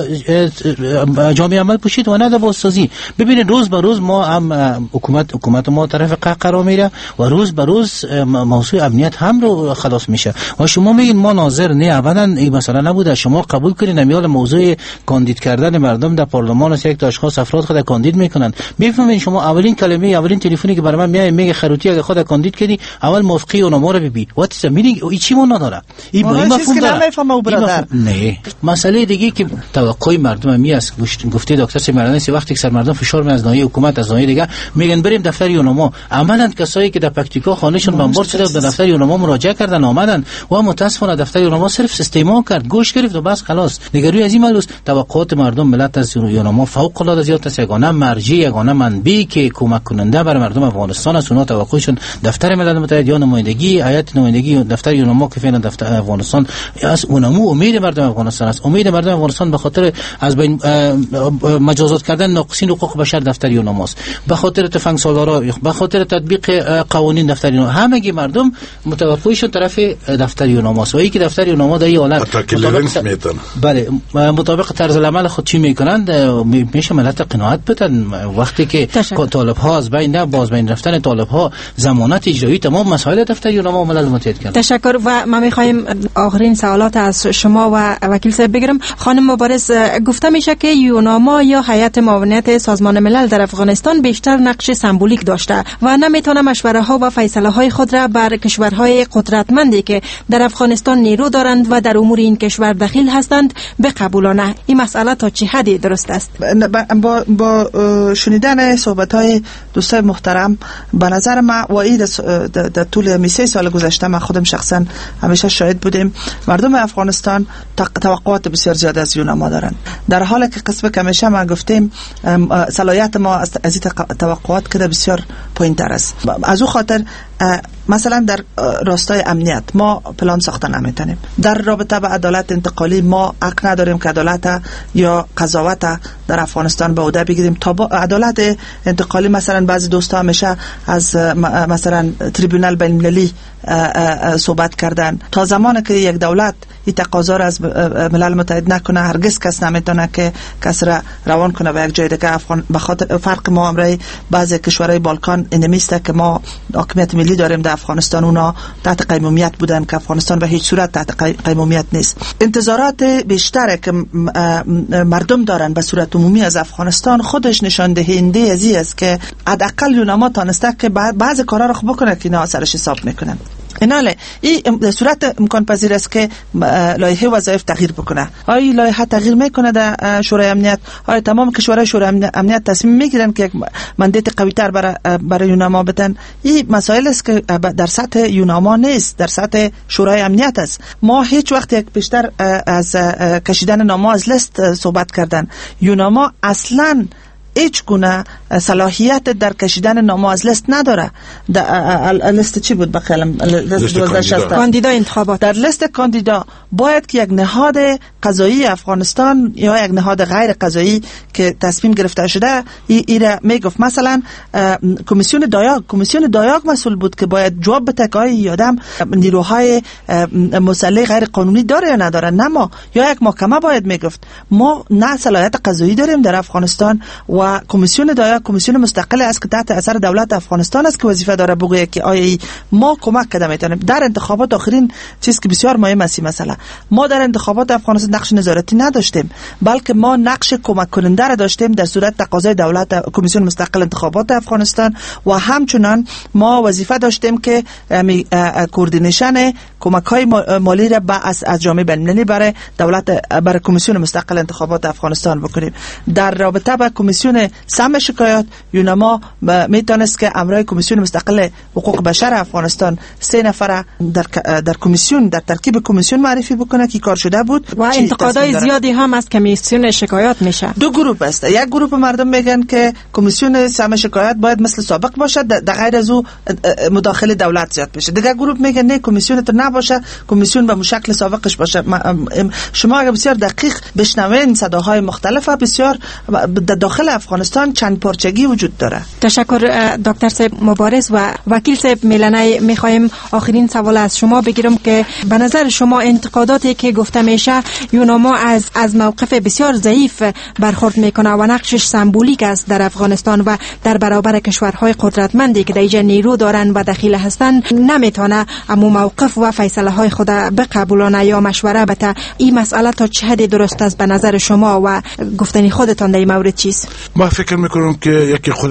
جامعه عمل پوشید و نه در بازسازی. ببینید روز به روز ما هم حکومت حکومت ما طرف قهقرا میره و روز به روز موضوع امنیت هم رو خلاص میشه و شما میگین ما ناظر نه، ابدا این مسئله نبوده. شما قبول کنین نمیال موضوع کاندید کردن مردم در پارلمان است، یک تا اشخاص افراد خود کاندید میکنن. بفهمین شما اولین کلمه اولین تلفنی که برای من میاد میگه خروتی اگه خود کاندید کردی اول موافقی اونما رو ببین وقتی زمین این چی مون نداره، این با این مفهوم داره. نه مسئله دیگه که توقع مردم می است، گفته دکتر سمیرانسی وقتی که سر مردم فشار می از ناحیه حکومت از ناحیه دیگه میگن بریم دفتر یوناما، عملاً کسایی که در پکتیکا خانهشون بمبارد شده در دفتر یوناما مراجعه کردن آمدن و متاسفانه دفتر یوناما صرف سیستما کرد، گوش گرفت و بس خلاص. نگرانی از این ملوس توقعات مردم ملت از یوناما فوق العاده زیاد است، یگانه مرجع یگانه منبعی که کمک کننده برای مردم افغانستان است. اونا توقعشون دفتر ملل متحد یا نمایندگی هیئت نمایندگی دفتر یوناما که فعلا دفتر افغانستان است، اونمو امید مردم افغانستان است. امید مردم افغانستان به خاطر از بین مجازات کردن ناقصین حقوق بشر دفتر یوناما است، به خاطر تفنگ سالارا، به خاطر تطبیق قوانین دفتر یوناما، همگی مردم متوقعشون طرف دفتر یوناما است. و اینکه دفتر یوناما در این حالت بله مطابق طرز العمل خود چی میکنند میشه ملت قناعت بدن. وقتی که طالب ها از بین باز بین رفتن طالب ها ضمانت اجرایی تمام مسائل دفتر یوناما ملل متحد کرد. تشکر. و ما میخوایم آخرین سوالات از شما و وکیل صاحب بگیرم. خانم مبارز، گفته میشه که یوناما یا هیئت معاونت سازمان ملل در افغانستان بیشتر نقش سمبولیک داشته و نمیتونه مشوره ها و فیصله های خود را بر کشورهای قدرتمندی که در افغانستان نیرو دارند و در امور این کشور دخیل هستند بقبولانه. این مسئله تا چه حدی درست است؟ با, با شنیدن صحبت های دوستای محترم، به نظر من و این در طول می سه سال گذشته من خودم شخصا همیشه شاهد بودیم، مردم افغانستان توقعات بسیار زیاد از یوناما دارند، در حالی که قسم که همیشه ما گفتیم صلاحیت ما از این توقعات که بسیار پایین تر است. از او خاطر مثلا در راستای امنیت ما پلان ساخته نمیتونیم. در رابطه با عدالت انتقالی ما حق نداریم که عدالت یا قضاوت در افغانستان به عهده بگیریم. تا با عدالت انتقالی مثلا بعضی دوستا همیشه از مثلا تریبونال بین المللی صحبت کردن. تا زمانی که یک دولت این تقاضا را از ملل متحد نکنه هرگز کس نمیتونه که کس را روان کنه به یک جای دیگه. افغان به خاطر فرق ما امروز بعضی کشورهای بالکان اینمیسته که ما حاکمیت ملی داریم در افغانستان، اونا تحت قیمومیت بودن که افغانستان به هیچ صورت تحت قیمومیت نیست. انتظارات بیشتره که مردم دارن به صورت عمومی از افغانستان خودش نشان دهنده ازی است که حداقل یوناما تانسته که بعضی کارا رو خوب بکنه که اینا سرش حساب میکنن. ایناله این صورت امکان پذیر است که لایحه وظایف تغییر بکنه. آیا لایحه تغییر میکنه در شورای امنیت؟ آیا تمام کشورهای شورای امنیت تصمیم میگیرن که یک مندیت قوی تر برای برای یوناما بدن؟ این مسائل است که در سطح یوناما نیست، در سطح شورای امنیت است. ما هیچ وقت یک بیشتر از کشیدن نامه از لیست صحبت کردن. یوناما اصلاً هیچ گونه صلاحیت در کشیدن نامه از لیست نداره. در لیست چی بود بخیالم؟ لیست کاندیدا انتخابات. در لیست کاندیدا باید که یک نهاد قضایی افغانستان یا یک نهاد غیر قضایی که تصمیم گرفته شده ایره میگفت. مثلا کمیسیون دایاگ کمیسیون دایاگ مسئول بود که باید جواب بده که آیا آدم نیروهای مسلح غیر قانونی داره یا نداره. نه ما یا یک محکمه باید میگفت ما نه صلاحیت قضایی داریم در افغانستان و کمیسیون دایاگ کمیسیون مستقل است که تحت اثر دولت افغانستان است که وظیفه داره بگوید که آیا ما کمک کده میتونیم در انتخابات. آخرین چیز که بسیار مهم است مثلا ما در انتخابات افغانستان نقش نظارتی نداشتیم، بلکه ما نقش کمک کننده را داشتیم در صورت تقاضای دولت کمیسیون مستقل انتخابات افغانستان و همچنان ما وظیفه داشتیم که کوردینیشن کمک های مالی را از از جامعه بین‌المللی برای دولت برای کمیسیون مستقل انتخابات افغانستان بکنیم. در رابطه با کمیسیون سم شکایات یوناما میتونست که امرای کمیسیون مستقل حقوق بشر افغانستان سه نفر در در کمیسیون در ترکیب کمیسیون معرفی بکنه که کار شده بود و انتقادهای زیادی هم از کمیسیون شکایات میشه. دو گروه است. یک گروه مردم میگن که کمیسیون سم شکایات باید مثل سابق باشد، در غیر از او مداخله دولت زیاد بشه. دیگه گروه میگن نه کمیسیون تو نباشه، کمیسیون به شکل سابقش باشه. شما اگه بسیار دقیق بشنوین صداهای مختلف بسیار در داخل افغانستان چند پارچگی وجود داره. تشکر دکتر صاحب مبارز. و وکیل صاحب میلنی میخوایم آخرین سوال از شما بگیرم که به نظر شما انتقاداتی که گفته میشه یوناما از از موقف بسیار ضعیف برخورد میکنه و نقشش سمبولیک است در افغانستان و در برابر کشورهای قدرتمندی که در اینجا نیرو دارن و دخیل هستن نمیتونه امو موقف و فیصله های خود بقبولانه یا مشوره بده. این مسئله تا چه حد درست است به نظر شما و گفتنی خودتان در این مورد چیست؟ ما فکر میکنم که یکی خود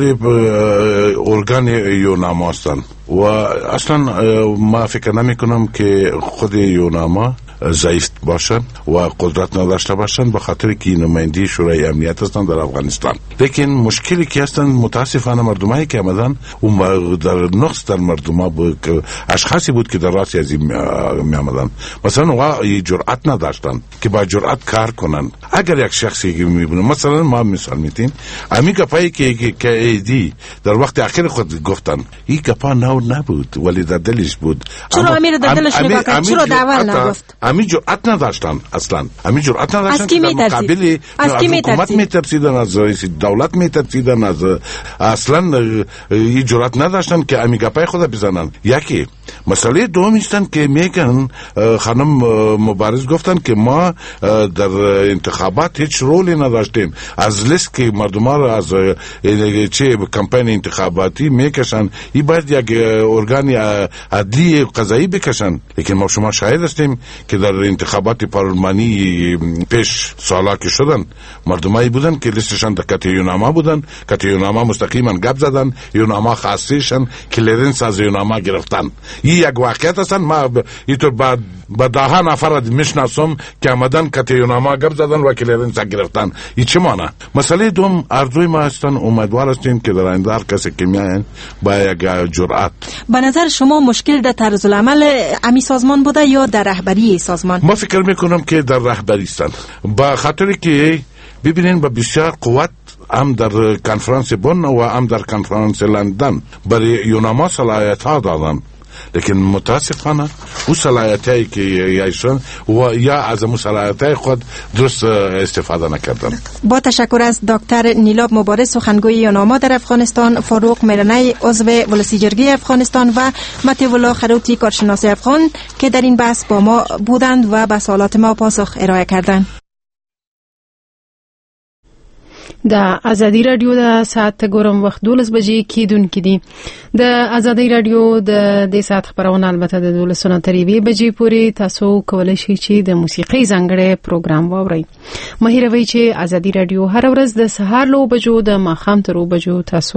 ارگان یوناما هستن و اصلا ما فکر نمیکنم که خود یوناما ضعیف باشن و قدرت نداشته باشن به خاطر که نماینده شورای امنیت هستن در افغانستان. لیکن مشکلی که هستن متاسفانه مردمایی که آمدن و در نقص در مردما بود اشخاصی بود که در راست از می آمدن مثلا اوها جرأت نداشتن که با جرأت کار کنن. اگر یک شخصی که میبینه مثلا ما مثال میتیم امی گپایی که که ایدی در وقت اخیر خود گفتن این گپا نو نبود ولی در دلش بود. چرا امیر در دلش نگاه کرد؟ چرا داول نگفت؟ امی جرأت نداشتن اصلا. امی جرأت نداشتن که در مقابل از حکومت میترسیدن، از رئیس دولت میترسیدن، از اصلا این جرأت نداشتن که امی گپای خود بزنن. یکی مسئله دوم هستن که میگن خانم مبارز گفتن که ما در انتخابات هیچ رولی نداشتیم، از لیست که مردم را از چه کمپین انتخاباتی میکشن این باید یک ارگان عدلی قضایی بکشن. لیکن ما شما شاهد هستیم که در انتخابات پارلمانی پیش سالا که شدن مردمایی بودن که لیستشان در کت یوناما بودن، کت یوناما مستقیما گپ زدن، یوناما خاصیشن کلیرنس از یوناما گرفتن. این یک واقعیت هستن. ما اینطور بعد به ده نفر میشناسم که آمدن کتیونامه گپ زدن و کلیرنس گرفتن. این چه معنی؟ مسئله دوم ارزوی ما هستن، امیدوار هستیم که در آینده هر کسی که میاین با یک جرأت. به نظر شما مشکل در طرز العمل امی سازمان بوده یا در رهبری سازمان؟ ما فکر میکنم که در رهبری هستن، به خاطری که ببینین با بسیار قوت هم در کنفرانس بن و هم در کنفرانس لندن برای یوناما صلاحیت ها دادن، لیکن متاسفانه او صلاحیت هایی که یایشون و یا از اون صلاحیت های خود درست استفاده نکردن. با تشکر از دکتر نیلاب مبارز سخنگوی یوناما در افغانستان، فاروق میرنی عضو ولسی جرگه افغانستان و مطیع الله خروتی کارشناس افغان که در این بحث با ما بودند و به سوالات ما پاسخ ارائه کردند. د ازادي رادیو د ساعت ګورم وخت دولس بجې کېدونکې دي. د ازادي رادیو د دې ساعت خبرونه البته د دولس نه تر یوې بجې پورې تاسو کولی شئ چې د موسیقۍ ځانګړی پروګرام واورئ. مه هېروئ چې ازادي رادیو هر ورځ د سهار له اوه بجو د ماښام تر اوه بجو تاسو